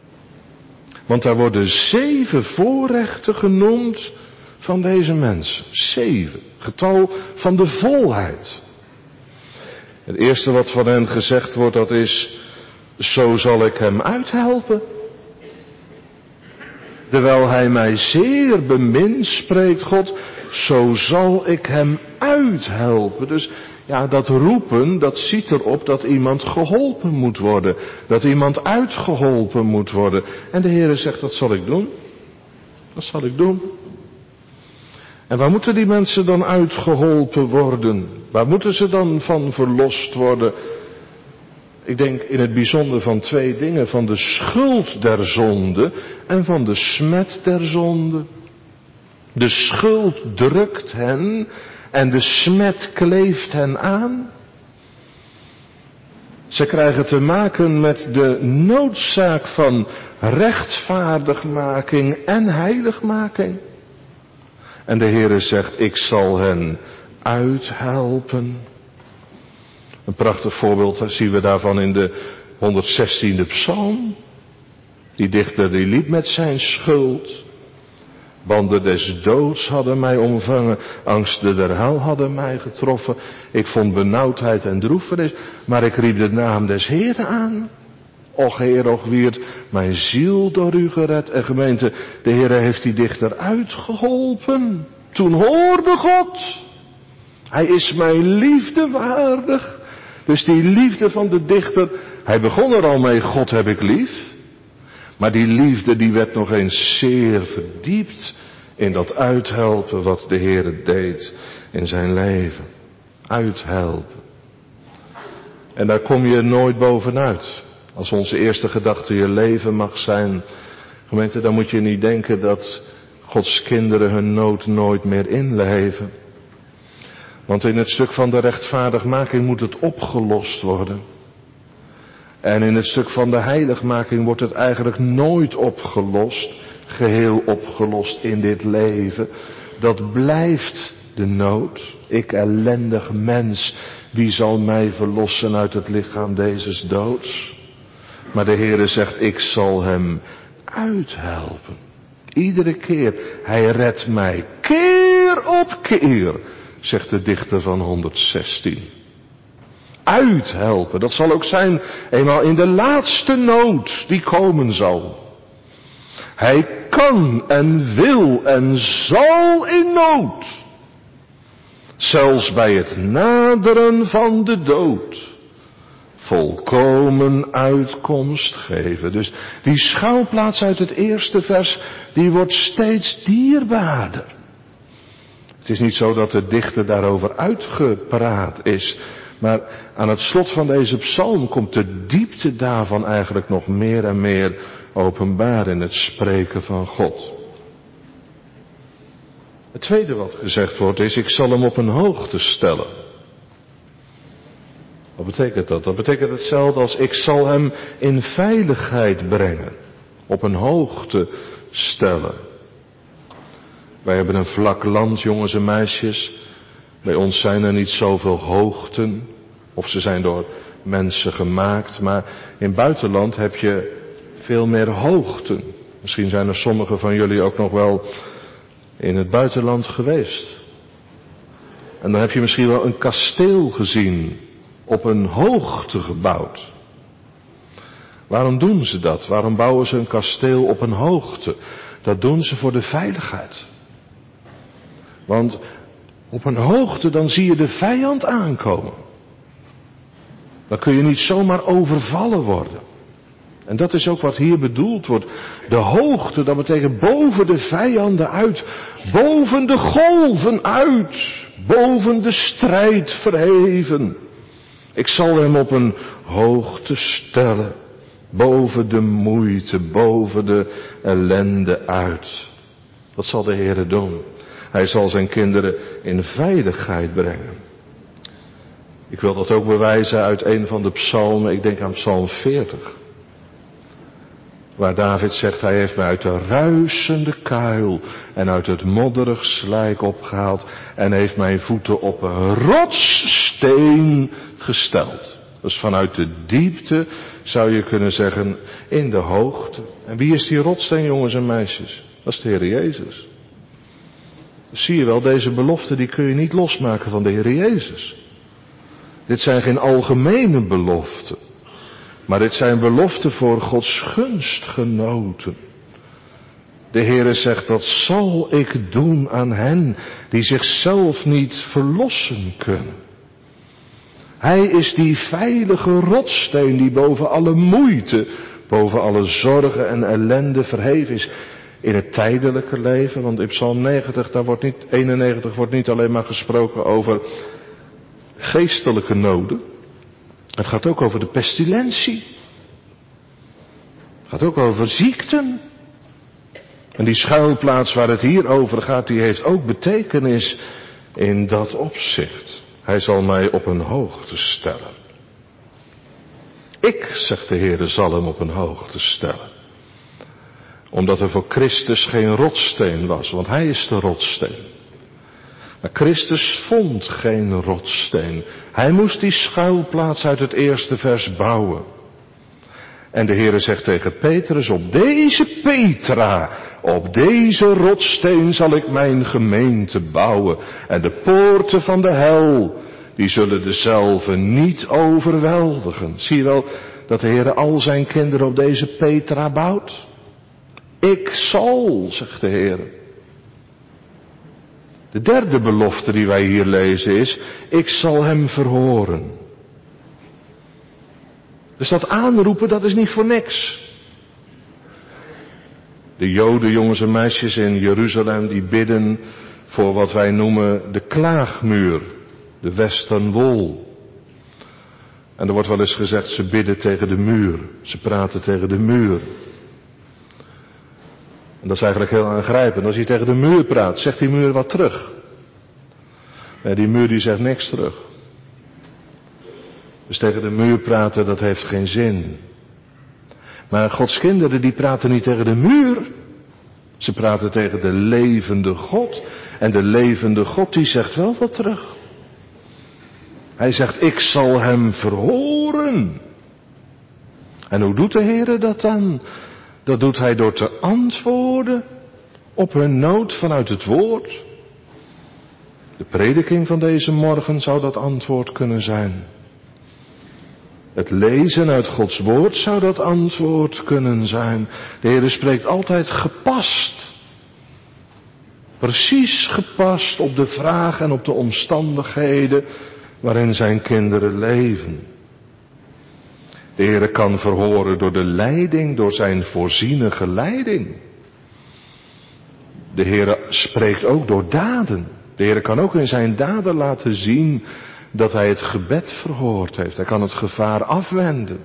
Want daar worden zeven voorrechten genoemd van deze mensen. Zeven. Getal van de volheid. Het eerste wat van hen gezegd wordt, dat is: zo zal ik hem uithelpen. Terwijl hij mij zeer bemint, spreekt God, zo zal ik hem uithelpen. Dus ja, dat roepen, dat ziet erop dat iemand geholpen moet worden. Dat iemand uitgeholpen moet worden. En de Heere zegt, dat zal ik doen. Dat zal ik doen. En waar moeten die mensen dan uitgeholpen worden? Waar moeten ze dan van verlost worden? Ik denk in het bijzonder van twee dingen. Van de schuld der zonde en van de smet der zonde. De schuld drukt hen en de smet kleeft hen aan. Ze krijgen te maken met de noodzaak van rechtvaardigmaking en heiligmaking. En de Heere zegt, ik zal hen uithelpen. Een prachtig voorbeeld zien we daarvan in de honderdzestiende psalm. Die dichter die liep met zijn schuld. Banden des doods hadden mij omvangen, angsten der hel hadden mij getroffen. Ik vond benauwdheid en droefenis, maar ik riep de naam des Heeren aan. Och Heer, och wierd, mijn ziel door u gered. En gemeente, de Heere heeft die dichter uitgeholpen. Toen hoorde God, hij is mijn liefde waardig. Dus die liefde van de dichter, hij begon er al mee, God heb ik lief. Maar die liefde die werd nog eens zeer verdiept in dat uithelpen wat de Heere deed in zijn leven. Uithelpen. En daar kom je nooit bovenuit. Als onze eerste gedachte je leven mag zijn. Gemeente, dan moet je niet denken dat Gods kinderen hun nood nooit meer inleven. Want in het stuk van de rechtvaardigmaking moet het opgelost worden. En in het stuk van de heiligmaking wordt het eigenlijk nooit opgelost, geheel opgelost in dit leven. Dat blijft de nood. Ik ellendig mens, wie zal mij verlossen uit het lichaam dezes doods? Maar de Heere zegt, ik zal hem uithelpen. Iedere keer, hij redt mij keer op keer, zegt de dichter van honderdzestien. Uithelpen, dat zal ook zijn eenmaal in de laatste nood die komen zal. Hij kan en wil en zal in nood, zelfs bij het naderen van de dood, volkomen uitkomst geven. Dus die schuilplaats uit het eerste vers, die wordt steeds dierbaarder. Het is niet zo dat de dichter daarover uitgepraat is. Maar aan het slot van deze psalm komt de diepte daarvan eigenlijk nog meer en meer openbaar in het spreken van God. Het tweede wat gezegd wordt is, ik zal hem op een hoogte stellen. Wat betekent dat? Dat betekent hetzelfde als ik zal hem in veiligheid brengen. Op een hoogte stellen. Wij hebben een vlak land, jongens en meisjes. Bij ons zijn er niet zoveel hoogten. Of ze zijn door mensen gemaakt. Maar in het buitenland heb je veel meer hoogten. Misschien zijn er sommigen van jullie ook nog wel in het buitenland geweest. En dan heb je misschien wel een kasteel gezien. Op een hoogte gebouwd. Waarom doen ze dat? Waarom bouwen ze een kasteel op een hoogte? Dat doen ze voor de veiligheid. Want op een hoogte dan zie je de vijand aankomen. Dan kun je niet zomaar overvallen worden. En dat is ook wat hier bedoeld wordt. De hoogte, dat betekent boven de vijanden uit. Boven de golven uit. Boven de strijd verheven. Ik zal hem op een hoogte stellen. Boven de moeite, boven de ellende uit. Wat zal de Heere doen? Hij zal zijn kinderen in veiligheid brengen. Ik wil dat ook bewijzen uit een van de psalmen. Ik denk aan psalm veertig. Waar David zegt, hij heeft mij uit de ruisende kuil en uit het modderig slijk opgehaald en heeft mijn voeten op een rotssteen gesteld. Dus vanuit de diepte zou je kunnen zeggen, in de hoogte. En wie is die rotssteen, jongens en meisjes? Dat is de Heer Jezus. Dus zie je wel, deze belofte die kun je niet losmaken van de Heer Jezus. Dit zijn geen algemene beloften. Maar dit zijn beloften voor Gods gunstgenoten. De Heere zegt, dat zal ik doen aan hen die zichzelf niet verlossen kunnen. Hij is die veilige rotssteen die boven alle moeite, boven alle zorgen en ellende verheven is. In het tijdelijke leven, want in Psalm negentig, daar wordt niet, eenennegentig wordt niet alleen maar gesproken over geestelijke noden. Het gaat ook over de pestilentie. Het gaat ook over ziekten. En die schuilplaats waar het hier over gaat, die heeft ook betekenis in dat opzicht. Hij zal mij op een hoogte stellen. Ik, zegt de Heere, zal hem op een hoogte stellen. Omdat er voor Christus geen rotssteen was, want hij is de rotssteen. Maar Christus vond geen rotssteen. Hij moest die schuilplaats uit het eerste vers bouwen. En de Heere zegt tegen Petrus, op deze Petra, op deze rotssteen zal ik mijn gemeente bouwen. En de poorten van de hel, die zullen dezelfde niet overweldigen. Zie je wel dat de Heere al zijn kinderen op deze Petra bouwt? Ik zal, zegt de Heere. De derde belofte die wij hier lezen is, ik zal hem verhoren. Dus dat aanroepen, dat is niet voor niks. De Joden, jongens en meisjes in Jeruzalem, die bidden voor wat wij noemen de klaagmuur, de Western Wall. En er wordt wel eens gezegd, ze bidden tegen de muur, ze praten tegen de muur. En dat is eigenlijk heel aangrijpend. Als je tegen de muur praat, zegt die muur wat terug. Nee, die muur die zegt niks terug. Dus tegen de muur praten, dat heeft geen zin. Maar Gods kinderen, die praten niet tegen de muur. Ze praten tegen de levende God. En de levende God, die zegt wel wat terug. Hij zegt, ik zal hem verhoren. En hoe doet de Heere dat dan? Dat doet hij door te antwoorden op hun nood vanuit het woord. De prediking van deze morgen zou dat antwoord kunnen zijn. Het lezen uit Gods woord zou dat antwoord kunnen zijn. De Heere spreekt altijd gepast. Precies gepast op de vraag en op de omstandigheden waarin zijn kinderen leven. De Heere kan verhoren door de leiding, door zijn voorzienige leiding. De Heere spreekt ook door daden. De Heere kan ook in zijn daden laten zien dat hij het gebed verhoord heeft. Hij kan het gevaar afwenden.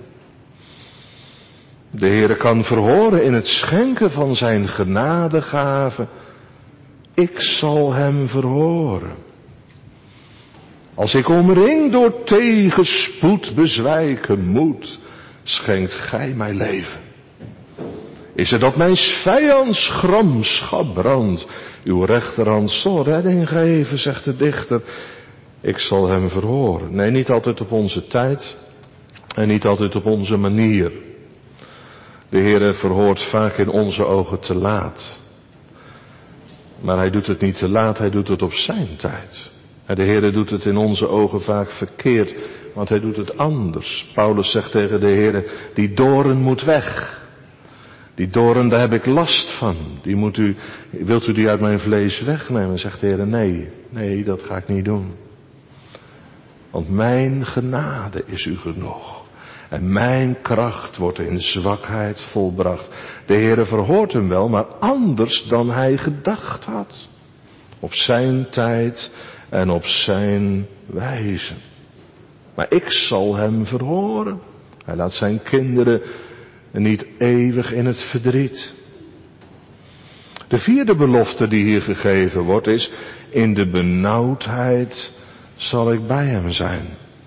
De Heere kan verhoren in het schenken van zijn genadegave. Ik zal hem verhoren. Als ik omring door tegenspoed bezwijken moet, schenkt gij mij leven. Is het dat mijn vijands gramschap brandt, uw rechterhand zal redding geven, zegt de dichter. Ik zal hem verhoren. Nee, niet altijd op onze tijd en niet altijd op onze manier. De Heere verhoort vaak in onze ogen te laat. Maar hij doet het niet te laat, hij doet het op zijn tijd. En de Heere doet het in onze ogen vaak verkeerd, want hij doet het anders. Paulus zegt tegen de Heere, die doorn moet weg. Die doorn, daar heb ik last van. Die moet u, wilt u die uit mijn vlees wegnemen? Zegt de Heere, nee, nee, dat ga ik niet doen. Want mijn genade is u genoeg. En mijn kracht wordt in zwakheid volbracht. De Heere verhoort hem wel, maar anders dan hij gedacht had. Op zijn tijd en op zijn wijze. Maar ik zal hem verhoren. Hij laat zijn kinderen niet eeuwig in het verdriet. De vierde belofte die hier gegeven wordt is, in de benauwdheid zal ik bij hem zijn.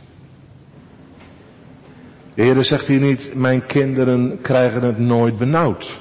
De Heere zegt hier niet, mijn kinderen krijgen het nooit benauwd.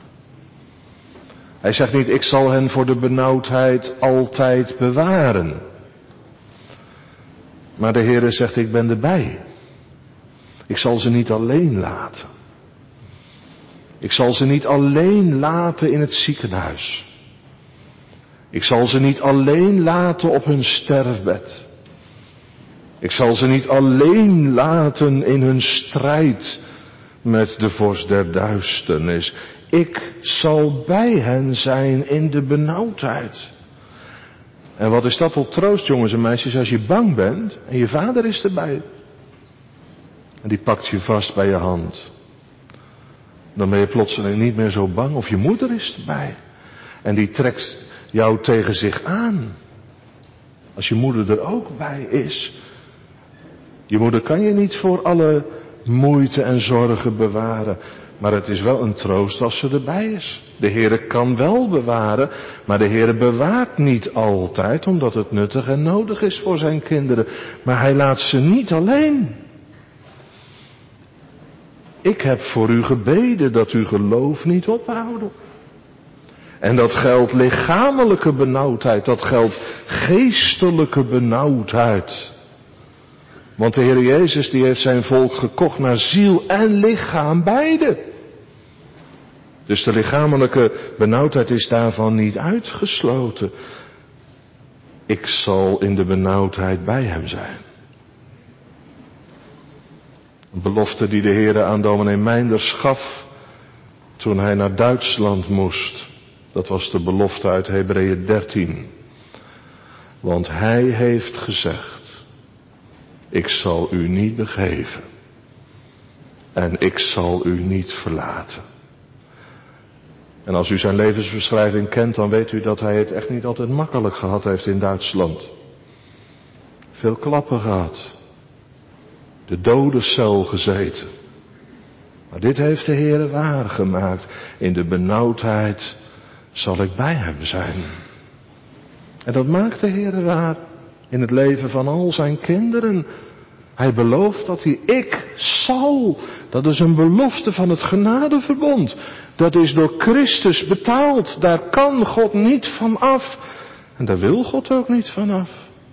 Hij zegt niet, ik zal hen voor de benauwdheid altijd bewaren. Maar de Heere zegt, ik ben erbij. Ik zal ze niet alleen laten. Ik zal ze niet alleen laten in het ziekenhuis. Ik zal ze niet alleen laten op hun sterfbed. Ik zal ze niet alleen laten in hun strijd met de vorst der duisternis. Ik zal bij hen zijn in de benauwdheid. En wat is dat tot troost, jongens en meisjes, als je bang bent en je vader is erbij. En die pakt je vast bij je hand. Dan ben je plotseling niet meer zo bang. Of je moeder is erbij. En die trekt jou tegen zich aan. Als je moeder er ook bij is. Je moeder kan je niet voor alle moeite en zorgen bewaren. Maar het is wel een troost als ze erbij is. De Heere kan wel bewaren, maar de Heere bewaart niet altijd, omdat het nuttig en nodig is voor zijn kinderen. Maar hij laat ze niet alleen. Ik heb voor u gebeden dat uw geloof niet ophouden. En dat geldt lichamelijke benauwdheid, dat geldt geestelijke benauwdheid. Want de Heer Jezus die heeft zijn volk gekocht naar ziel en lichaam, beide. Dus de lichamelijke benauwdheid is daarvan niet uitgesloten. Ik zal in de benauwdheid bij hem zijn. Een belofte die de Heer aan dominee Meinders gaf toen hij naar Duitsland moest. Dat was de belofte uit Hebreeën dertien. Want hij heeft gezegd, ik zal u niet begeven en ik zal u niet verlaten. En als u zijn levensbeschrijving kent, dan weet u dat hij het echt niet altijd makkelijk gehad heeft in Duitsland. Veel klappen gehad. De dodencel gezeten. Maar dit heeft de Heere waargemaakt. In de benauwdheid zal ik bij hem zijn. En dat maakt de Heere waar in het leven van al zijn kinderen. Hij belooft dat hij, ik zal, dat is een belofte van het genadeverbond. Dat is door Christus betaald. Daar kan God niet van af. En daar wil God ook niet van af.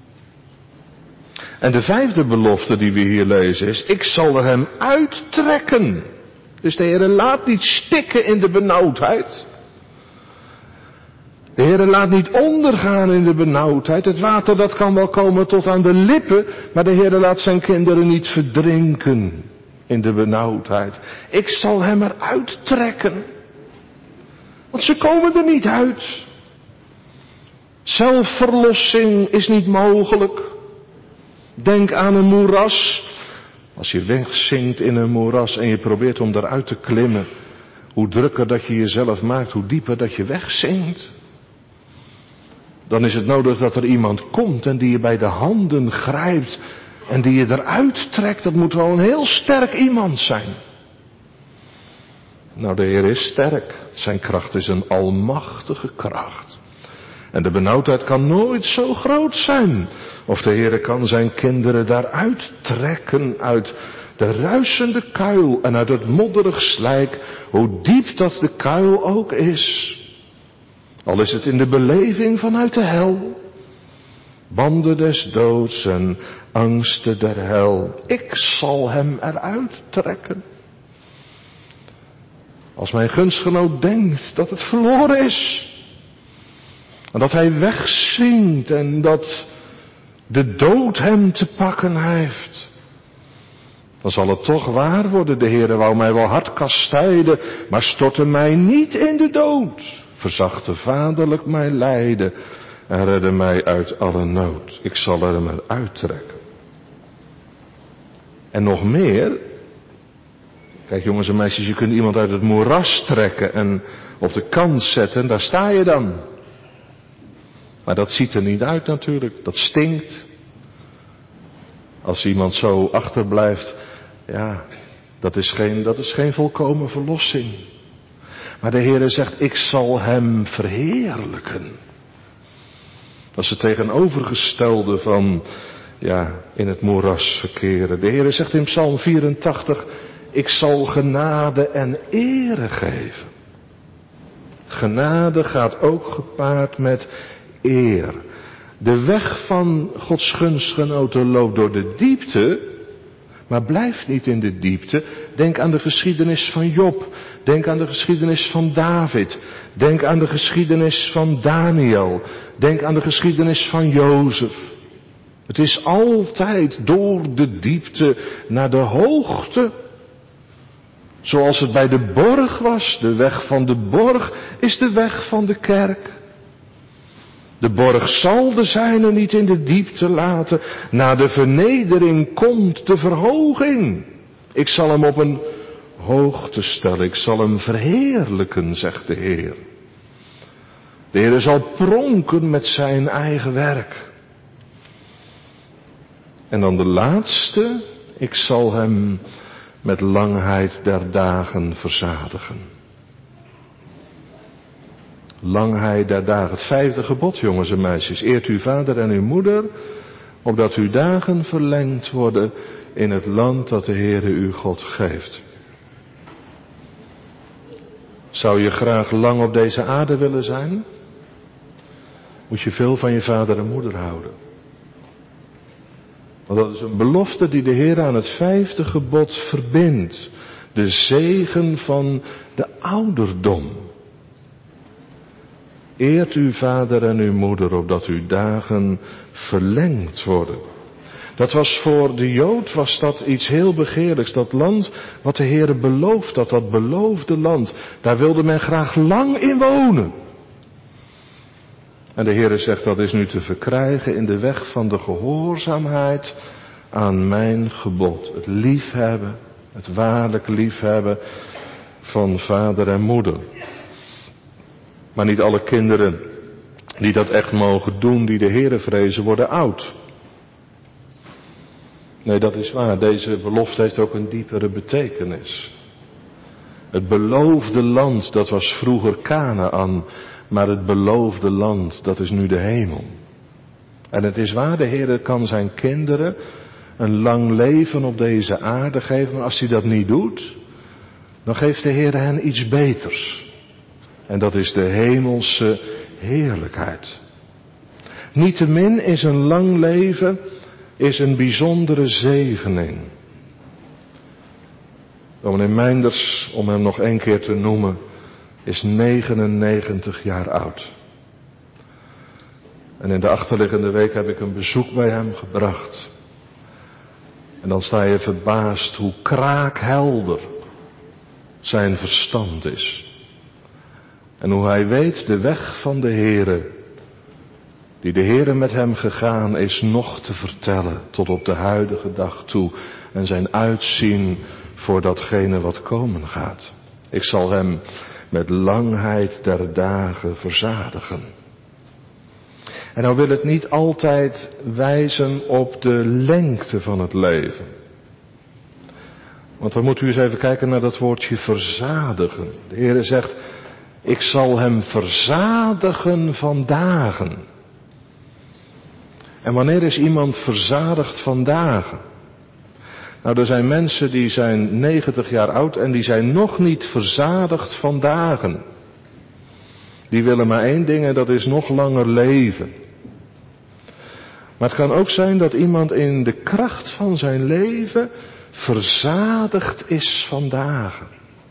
En de vijfde belofte die we hier lezen is, ik zal er hem uittrekken. Dus de Heer laat niet stikken in de benauwdheid. De Heer laat niet ondergaan in de benauwdheid. Het water dat kan wel komen tot aan de lippen, maar de Heer laat zijn kinderen niet verdrinken in de benauwdheid. Ik zal hem eruit trekken. Want ze komen er niet uit. Zelfverlossing is niet mogelijk. Denk aan een moeras. Als je wegzinkt in een moeras en je probeert om eruit te klimmen. Hoe drukker dat je jezelf maakt, hoe dieper dat je wegzinkt. Dan is het nodig dat er iemand komt en die je bij de handen grijpt. En die je eruit trekt. Dat moet wel een heel sterk iemand zijn. Nou, de Heer is sterk. Zijn kracht is een almachtige kracht. En de benauwdheid kan nooit zo groot zijn. Of de Heer kan zijn kinderen daaruit trekken uit de ruisende kuil en uit het modderig slijk. Hoe diep dat de kuil ook is. Al is het in de beleving vanuit de hel. Banden des doods en angsten der hel. Ik zal hem eruit trekken. Als mijn gunstgenoot denkt dat het verloren is. En dat hij wegzinkt en dat de dood hem te pakken heeft. Dan zal het toch waar worden. De Heere wou mij wel hard kastijden, maar stortte mij niet in de dood. Verzachte vaderlijk mijn lijden en redde mij uit alle nood. Ik zal er hem eruit trekken. En nog meer. Kijk jongens en meisjes, je kunt iemand uit het moeras trekken en op de kant zetten. Daar sta je dan. Maar dat ziet er niet uit natuurlijk. Dat stinkt. Als iemand zo achterblijft. Ja, dat is geen, dat is geen volkomen verlossing. Maar de Heere zegt, ik zal hem verheerlijken. Dat is het tegenovergestelde van, ja, in het moeras verkeren. De Heere zegt in Psalm vierentachtig, ik zal genade en ere geven. Genade gaat ook gepaard met eer. De weg van Gods gunstgenoten loopt door de diepte, maar blijft niet in de diepte. Denk aan de geschiedenis van Job. Denk aan de geschiedenis van David. Denk aan de geschiedenis van Daniel. Denk aan de geschiedenis van Jozef. Het is altijd door de diepte naar de hoogte. Zoals het bij de borg was, de weg van de borg is de weg van de kerk. De borg zal de zijne niet in de diepte laten. Na de vernedering komt de verhoging. Ik zal hem op een hoogte stellen, ik zal hem verheerlijken, zegt de Heer. De Heer zal pronken met zijn eigen werk. En dan de laatste, ik zal hem met langheid der dagen verzadigen. Langheid der dagen, het vijfde gebod, jongens en meisjes. Eert uw vader en uw moeder, opdat uw dagen verlengd worden in het land dat de Heere uw God geeft. Zou je graag lang op deze aarde willen zijn? Moet je veel van je vader en moeder houden. Want dat is een belofte die de Heer aan het vijfde gebod verbindt. De zegen van de ouderdom. Eert uw vader en uw moeder, opdat uw dagen verlengd worden. Dat was voor de Jood was dat iets heel begeerlijks. Dat land wat de Heere belooft, dat dat beloofde land, daar wilde men graag lang in wonen. En de Heere zegt, dat is nu te verkrijgen in de weg van de gehoorzaamheid aan mijn gebod. Het liefhebben, het waarlijk liefhebben van vader en moeder. Maar niet alle kinderen die dat echt mogen doen, die de Heere vrezen, worden oud. Nee, dat is waar. Deze belofte heeft ook een diepere betekenis. Het beloofde land, dat was vroeger Kanaän, maar het beloofde land, dat is nu de hemel. En het is waar, de Heer kan zijn kinderen een lang leven op deze aarde geven, maar als hij dat niet doet, dan geeft de Heer hen iets beters. En dat is de hemelse heerlijkheid. Niettemin is een lang leven is een bijzondere zegening. Dominee Meinders, om hem nog één keer te noemen, is negenennegentig jaar oud. En in de achterliggende week heb ik een bezoek bij hem gebracht. En dan sta je verbaasd hoe kraakhelder zijn verstand is. En hoe hij weet de weg van de Heere, die de Heere met hem gegaan is, nog te vertellen tot op de huidige dag toe. En zijn uitzien voor datgene wat komen gaat. Ik zal hem met langheid der dagen verzadigen. En nou wil het niet altijd wijzen op de lengte van het leven. Want dan moet u eens even kijken naar dat woordje verzadigen. De Heere zegt, ik zal hem verzadigen van dagen. En wanneer is iemand verzadigd van dagen? Nou, er zijn mensen die zijn negentig jaar oud en die zijn nog niet verzadigd van dagen. Die willen maar één ding en dat is nog langer leven. Maar het kan ook zijn dat iemand in de kracht van zijn leven verzadigd is van dagen.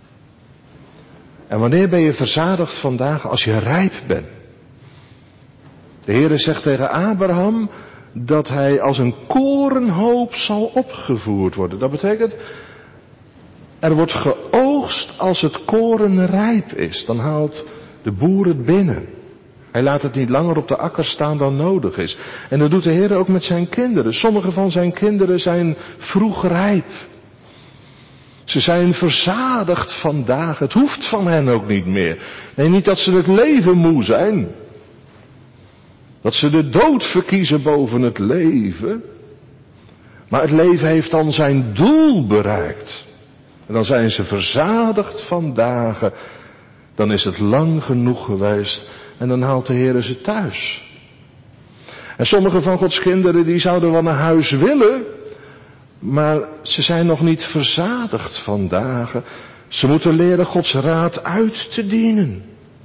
En wanneer ben je verzadigd van dagen? Als je rijp bent. De Heere zegt tegen Abraham dat hij als een korenhoop zal opgevoerd worden. Dat betekent, er wordt geoogst als het koren rijp is. Dan haalt de boer het binnen. Hij laat het niet langer op de akker staan dan nodig is. En dat doet de Heer ook met zijn kinderen. Sommige van zijn kinderen zijn vroeg rijp. Ze zijn verzadigd vandaag. Het hoeft van hen ook niet meer. Nee, niet dat ze het leven moe zijn. Dat ze de dood verkiezen boven het leven. Maar het leven heeft dan zijn doel bereikt. En dan zijn ze verzadigd van dagen. Dan is het lang genoeg geweest. En dan haalt de Heer ze thuis. En sommige van Gods kinderen die zouden wel naar huis willen. Maar ze zijn nog niet verzadigd van dagen. Ze moeten leren Gods raad uit te dienen.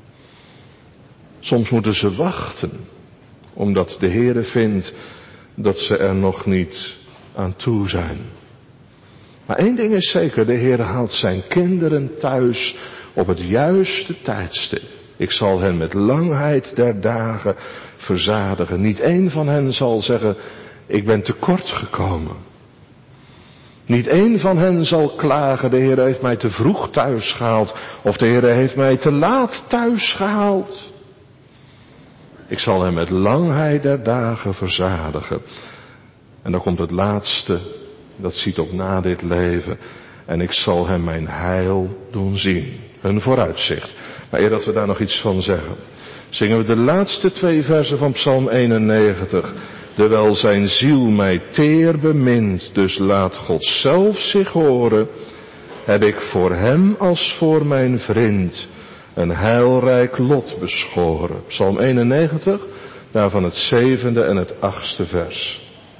Soms moeten ze wachten. Omdat de Heere vindt dat ze er nog niet aan toe zijn. Maar één ding is zeker, de Heere haalt zijn kinderen thuis op het juiste tijdstip. Ik zal hen met langheid der dagen verzadigen. Niet één van hen zal zeggen, ik ben tekort gekomen. Niet één van hen zal klagen, de Heer heeft mij te vroeg thuis gehaald, of de Heer heeft mij te laat thuis gehaald. Ik zal hem met langheid der dagen verzadigen. En dan komt het laatste, dat ziet op na dit leven. En ik zal hem mijn heil doen zien. Hun vooruitzicht. Maar eer dat we daar nog iets van zeggen, zingen we de laatste twee versen van Psalm eenennegentig. Terwijl zijn ziel mij teer bemint, dus laat God zelf zich horen, heb ik voor hem als voor mijn vriend een heilrijk lot beschoren. Psalm eenennegentig, daarvan het zevende en het achtste vers.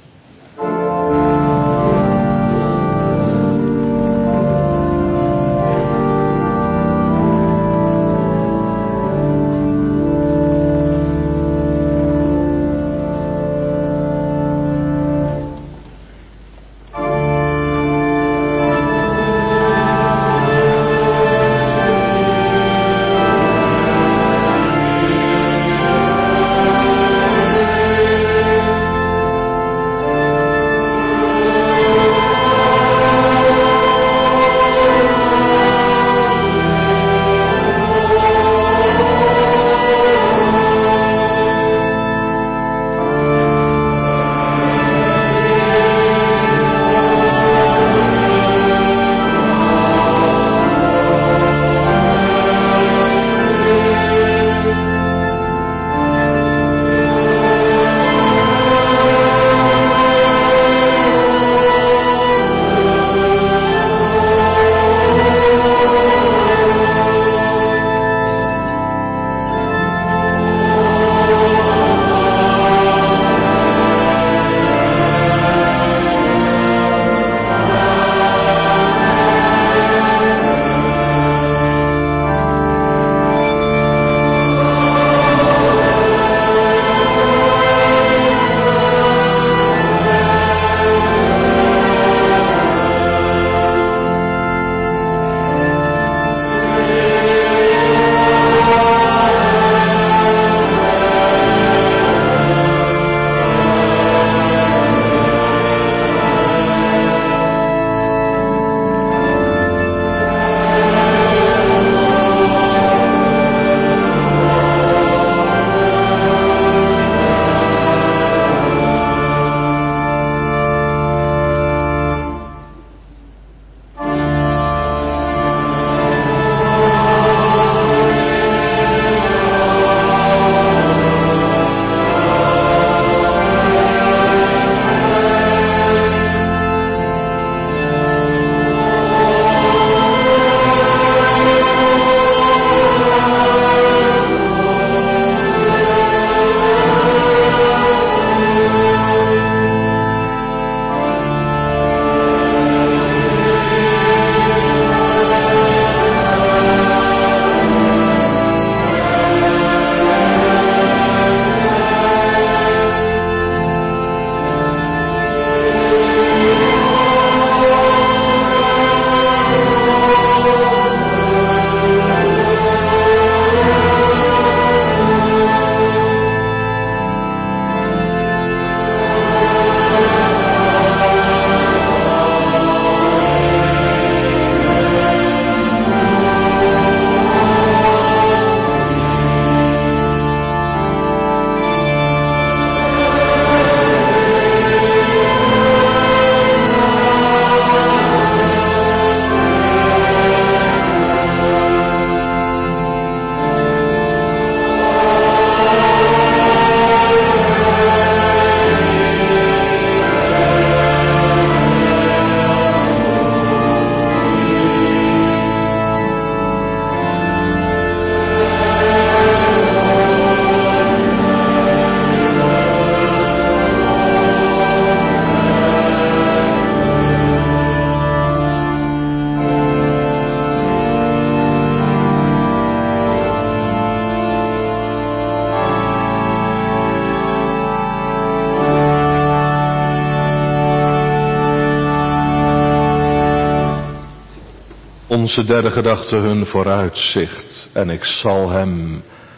Onze derde gedachte, hun vooruitzicht. En ik zal hem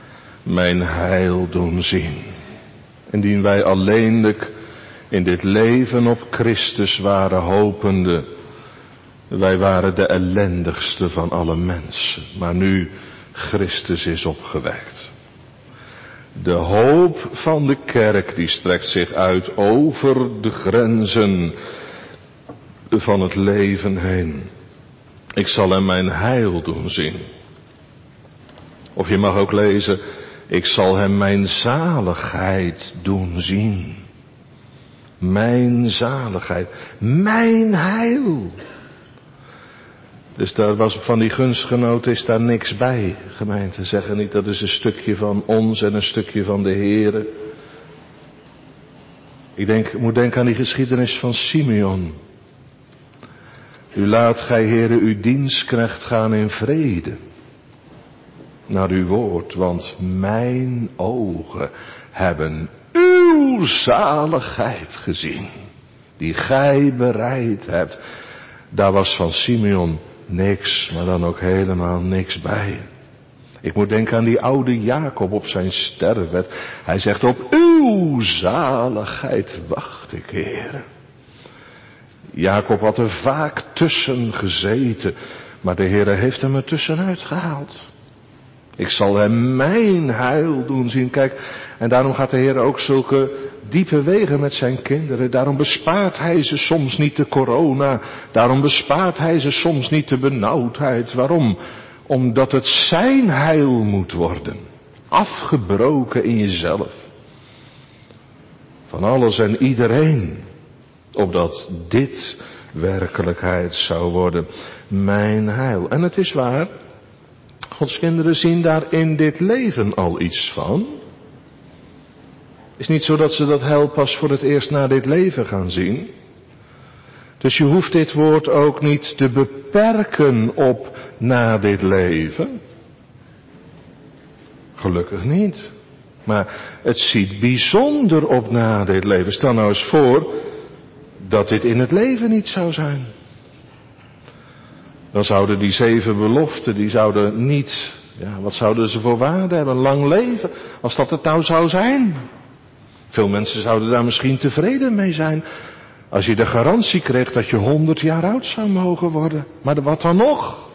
mijn heil doen zien. Indien wij alleenlijk in dit leven op Christus waren hopende, Wij waren de ellendigste van alle mensen, maar nu Christus is opgewekt. De hoop van de kerk die strekt zich uit over de grenzen van het leven heen. Ik zal hem mijn heil doen zien. Of je mag ook lezen, ik zal hem mijn zaligheid doen zien. Mijn zaligheid, mijn heil. Dus daar was van die gunstgenoten is daar niks bij, gemeente. Zeggen niet dat is een stukje van ons en een stukje van de Heere. Ik denk, ik moet denken aan die geschiedenis van Simeon. U laat gij, Heere, uw dienstknecht gaan in vrede. Naar uw woord, want mijn ogen hebben uw zaligheid gezien. Die gij bereid hebt. Daar was van Simeon niks, maar dan ook helemaal niks bij. Ik moet denken aan die oude Jacob op zijn sterfbed. Hij zegt, op uw zaligheid wacht ik, Heere. Jacob had er vaak tussen gezeten, maar de Heere heeft hem er tussenuit gehaald. Ik zal hem mijn heil doen zien. Kijk, en daarom gaat de Heer ook zulke diepe wegen met zijn kinderen. Daarom bespaart hij ze soms niet de corona. Daarom bespaart hij ze soms niet de benauwdheid. Waarom? Omdat het zijn heil moet worden. Afgebroken in jezelf. Van alles en iedereen. Opdat dit werkelijkheid zou worden. Mijn heil. En het is waar. Gods kinderen zien daar in dit leven al iets van. Het is niet zo dat ze dat heil pas voor het eerst na dit leven gaan zien. Dus je hoeft dit woord ook niet te beperken op na dit leven. Gelukkig niet. Maar het ziet bijzonder op na dit leven. Stel nou eens voor dat dit in het leven niet zou zijn. Dan zouden die zeven beloften, die zouden niet, ja, wat zouden ze voor waarde hebben? Lang leven, als dat het nou zou zijn. Veel mensen zouden daar misschien tevreden mee zijn. Als je de garantie kreeg dat je honderd jaar oud zou mogen worden. Maar wat dan nog?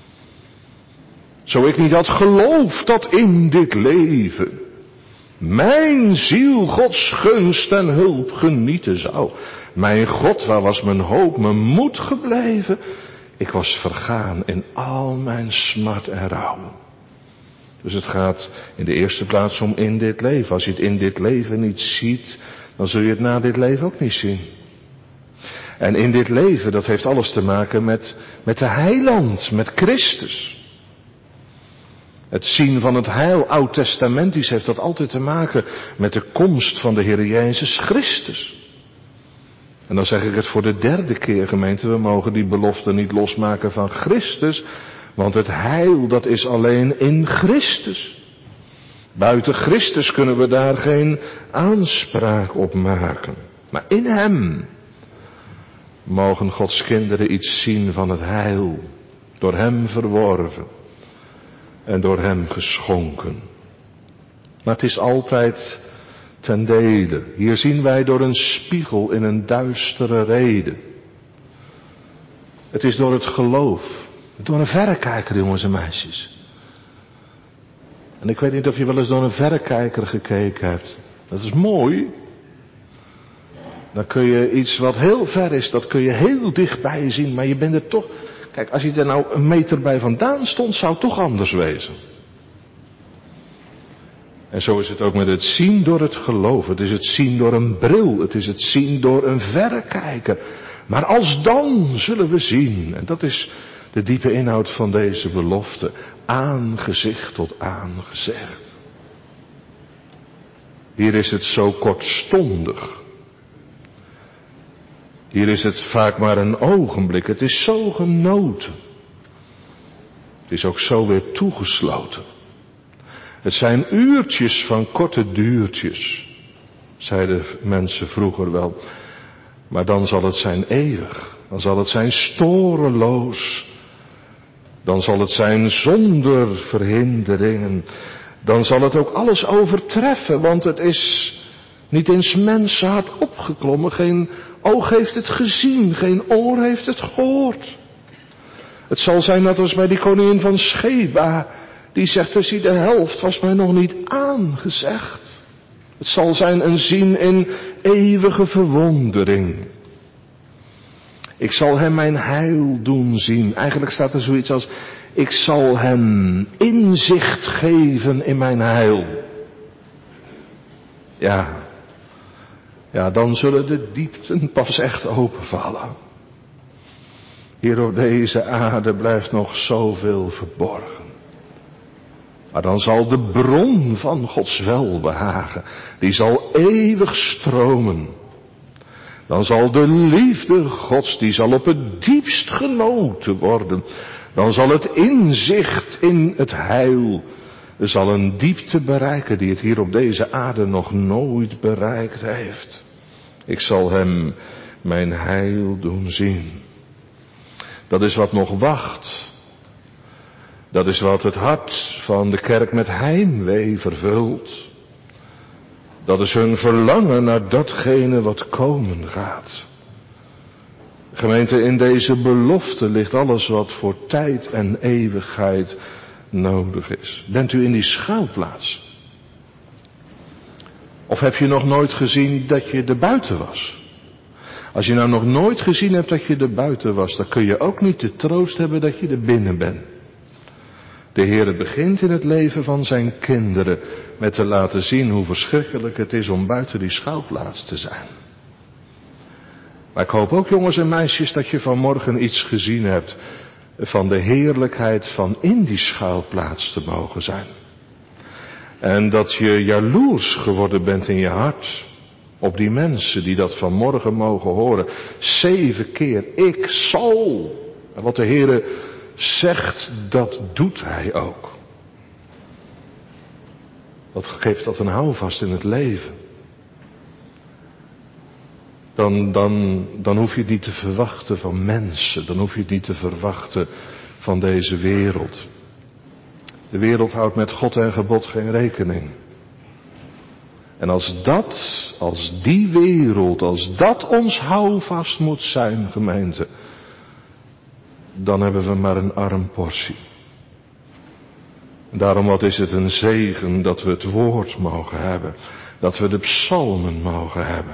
Zo ik niet had geloofd dat in dit leven mijn ziel Gods gunst en hulp genieten zou. Mijn God, waar was mijn hoop, mijn moed gebleven? Ik was vergaan in al mijn smart en rouw. Dus het gaat in de eerste plaats om in dit leven. Als je het in dit leven niet ziet, dan zul je het na dit leven ook niet zien. En in dit leven, dat heeft alles te maken met, met de heiland, met Christus. Het zien van het heil, oud-testamentisch, heeft dat altijd te maken met de komst van de Heer Jezus Christus. En dan zeg ik het voor de derde keer, gemeente, we mogen die belofte niet losmaken van Christus, want het heil, dat is alleen in Christus. Buiten Christus kunnen we daar geen aanspraak op maken. Maar in hem mogen Gods kinderen iets zien van het heil, door hem verworven en door hem geschonken. Maar het is altijd ten dele. Hier zien wij door een spiegel in een duistere rede. Het is door het geloof. Door een verrekijker, jongens en meisjes. En ik weet niet of je wel eens door een verrekijker gekeken hebt. Dat is mooi. Dan kun je iets wat heel ver is, dat kun je heel dichtbij zien. Maar je bent er toch... Kijk, als je er nou een meter bij vandaan stond, zou het toch anders wezen. En zo is het ook met het zien door het geloof. Het is het zien door een bril. Het is het zien door een verrekijker. Maar als dan zullen we zien. En dat is de diepe inhoud van deze belofte. Aangezicht tot aangezicht. Hier is het zo kortstondig. Hier is het vaak maar een ogenblik. Het is zo genoten. Het is ook zo weer toegesloten. Het zijn uurtjes van korte duurtjes, zeiden mensen vroeger wel. Maar dan zal het zijn eeuwig. Dan zal het zijn storeloos. Dan zal het zijn zonder verhinderingen. Dan zal het ook alles overtreffen, want het is niet eens mensenhart opgeklommen. Geen oog heeft het gezien, geen oor heeft het gehoord. Het zal zijn net als bij die koningin van Sheba, die zegt, zie, de helft was mij nog niet aangezegd. Het zal zijn een zien in eeuwige verwondering. Ik zal hem mijn heil doen zien. Eigenlijk staat er zoiets als, ik zal hem inzicht geven in mijn heil. Ja, ja, dan zullen de diepten pas echt openvallen. Hier op deze aarde blijft nog zoveel verborgen. Maar dan zal de bron van Gods welbehagen, die zal eeuwig stromen. Dan zal de liefde Gods, die zal op het diepst genoten worden. Dan zal het inzicht in het heil, er zal een diepte bereiken die het hier op deze aarde nog nooit bereikt heeft. Ik zal hem mijn heil doen zien. Dat is wat nog wacht. Dat is wat het hart van de kerk met heimwee vervult. Dat is hun verlangen naar datgene wat komen gaat. Gemeente, in deze belofte ligt alles wat voor tijd en eeuwigheid nodig is. Bent u in die schuilplaats? Of heb je nog nooit gezien dat je er buiten was? Als je nou nog nooit gezien hebt dat je er buiten was, dan kun je ook niet de troost hebben dat je er binnen bent. De Heere begint in het leven van zijn kinderen met te laten zien hoe verschrikkelijk het is om buiten die schuilplaats te zijn. Maar ik hoop ook, jongens en meisjes, dat je vanmorgen iets gezien hebt van de heerlijkheid van in die schuilplaats te mogen zijn. En dat je jaloers geworden bent in je hart op die mensen die dat vanmorgen mogen horen. Zeven keer, ik zal. En wat de Heere zegt, dat doet hij ook. Dat geeft dat een houvast in het leven. Dan, dan, dan hoef je het niet te verwachten van mensen. Dan hoef je het niet te verwachten van deze wereld. De wereld houdt met God en gebod geen rekening. En als dat, als die wereld, als dat ons houvast moet zijn, gemeente, dan hebben we maar een arm portie. Daarom wat is het een zegen dat we het woord mogen hebben. Dat we de psalmen mogen hebben.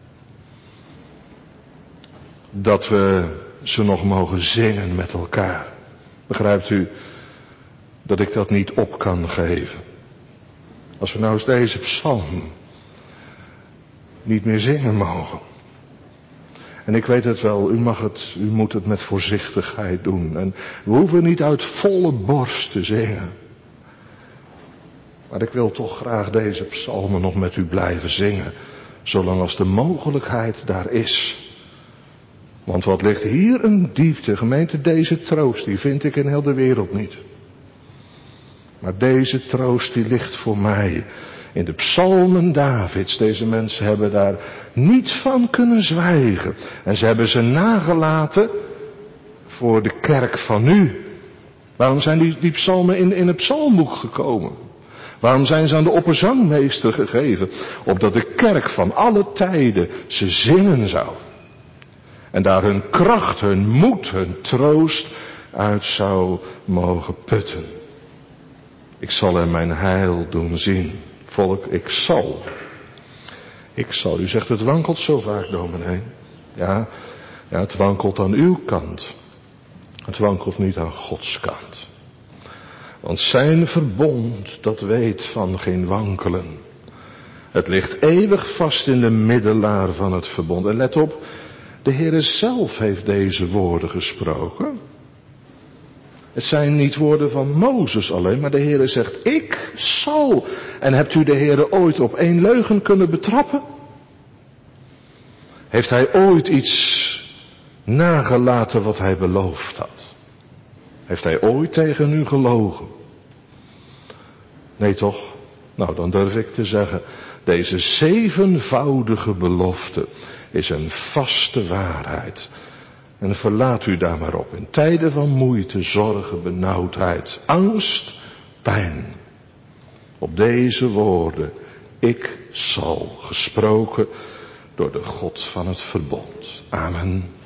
Dat we ze nog mogen zingen met elkaar. Begrijpt u dat ik dat niet op kan geven? Als we nou eens deze psalm niet meer zingen mogen. En ik weet het wel, u mag het, u moet het met voorzichtigheid doen. En we hoeven niet uit volle borst te zingen. Maar ik wil toch graag deze psalmen nog met u blijven zingen. Zolang als de mogelijkheid daar is. Want wat ligt hier een diepte, gemeente, deze troost, die vind ik in heel de wereld niet. Maar deze troost die ligt voor mij in de psalmen Davids. Deze mensen hebben daar niet van kunnen zwijgen. En ze hebben ze nagelaten voor de kerk van nu. Waarom zijn die, die psalmen in, in het psalmboek gekomen? Waarom zijn ze aan de opperzangmeester gegeven? Opdat de kerk van alle tijden ze zingen zou. En daar hun kracht, hun moed, hun troost uit zou mogen putten. Ik zal hem mijn heil doen zien. Volk, ik zal. Ik zal. U zegt het wankelt zo vaak, dominee. Ja, ja, het wankelt aan uw kant. Het wankelt niet aan Gods kant. Want zijn verbond, dat weet van geen wankelen. Het ligt eeuwig vast in de middelaar van het verbond. En let op, de Heere zelf heeft deze woorden gesproken. Het zijn niet woorden van Mozes alleen, maar de Heere zegt, ik zal. En hebt u de Heere ooit op één leugen kunnen betrappen? Heeft hij ooit iets nagelaten wat hij beloofd had? Heeft hij ooit tegen u gelogen? Nee toch? Nou, dan durf ik te zeggen, deze zevenvoudige belofte is een vaste waarheid. En verlaat u daar maar op. In tijden van moeite, zorgen, benauwdheid, angst, pijn. Op deze woorden, ik zal, gesproken door de God van het verbond. Amen.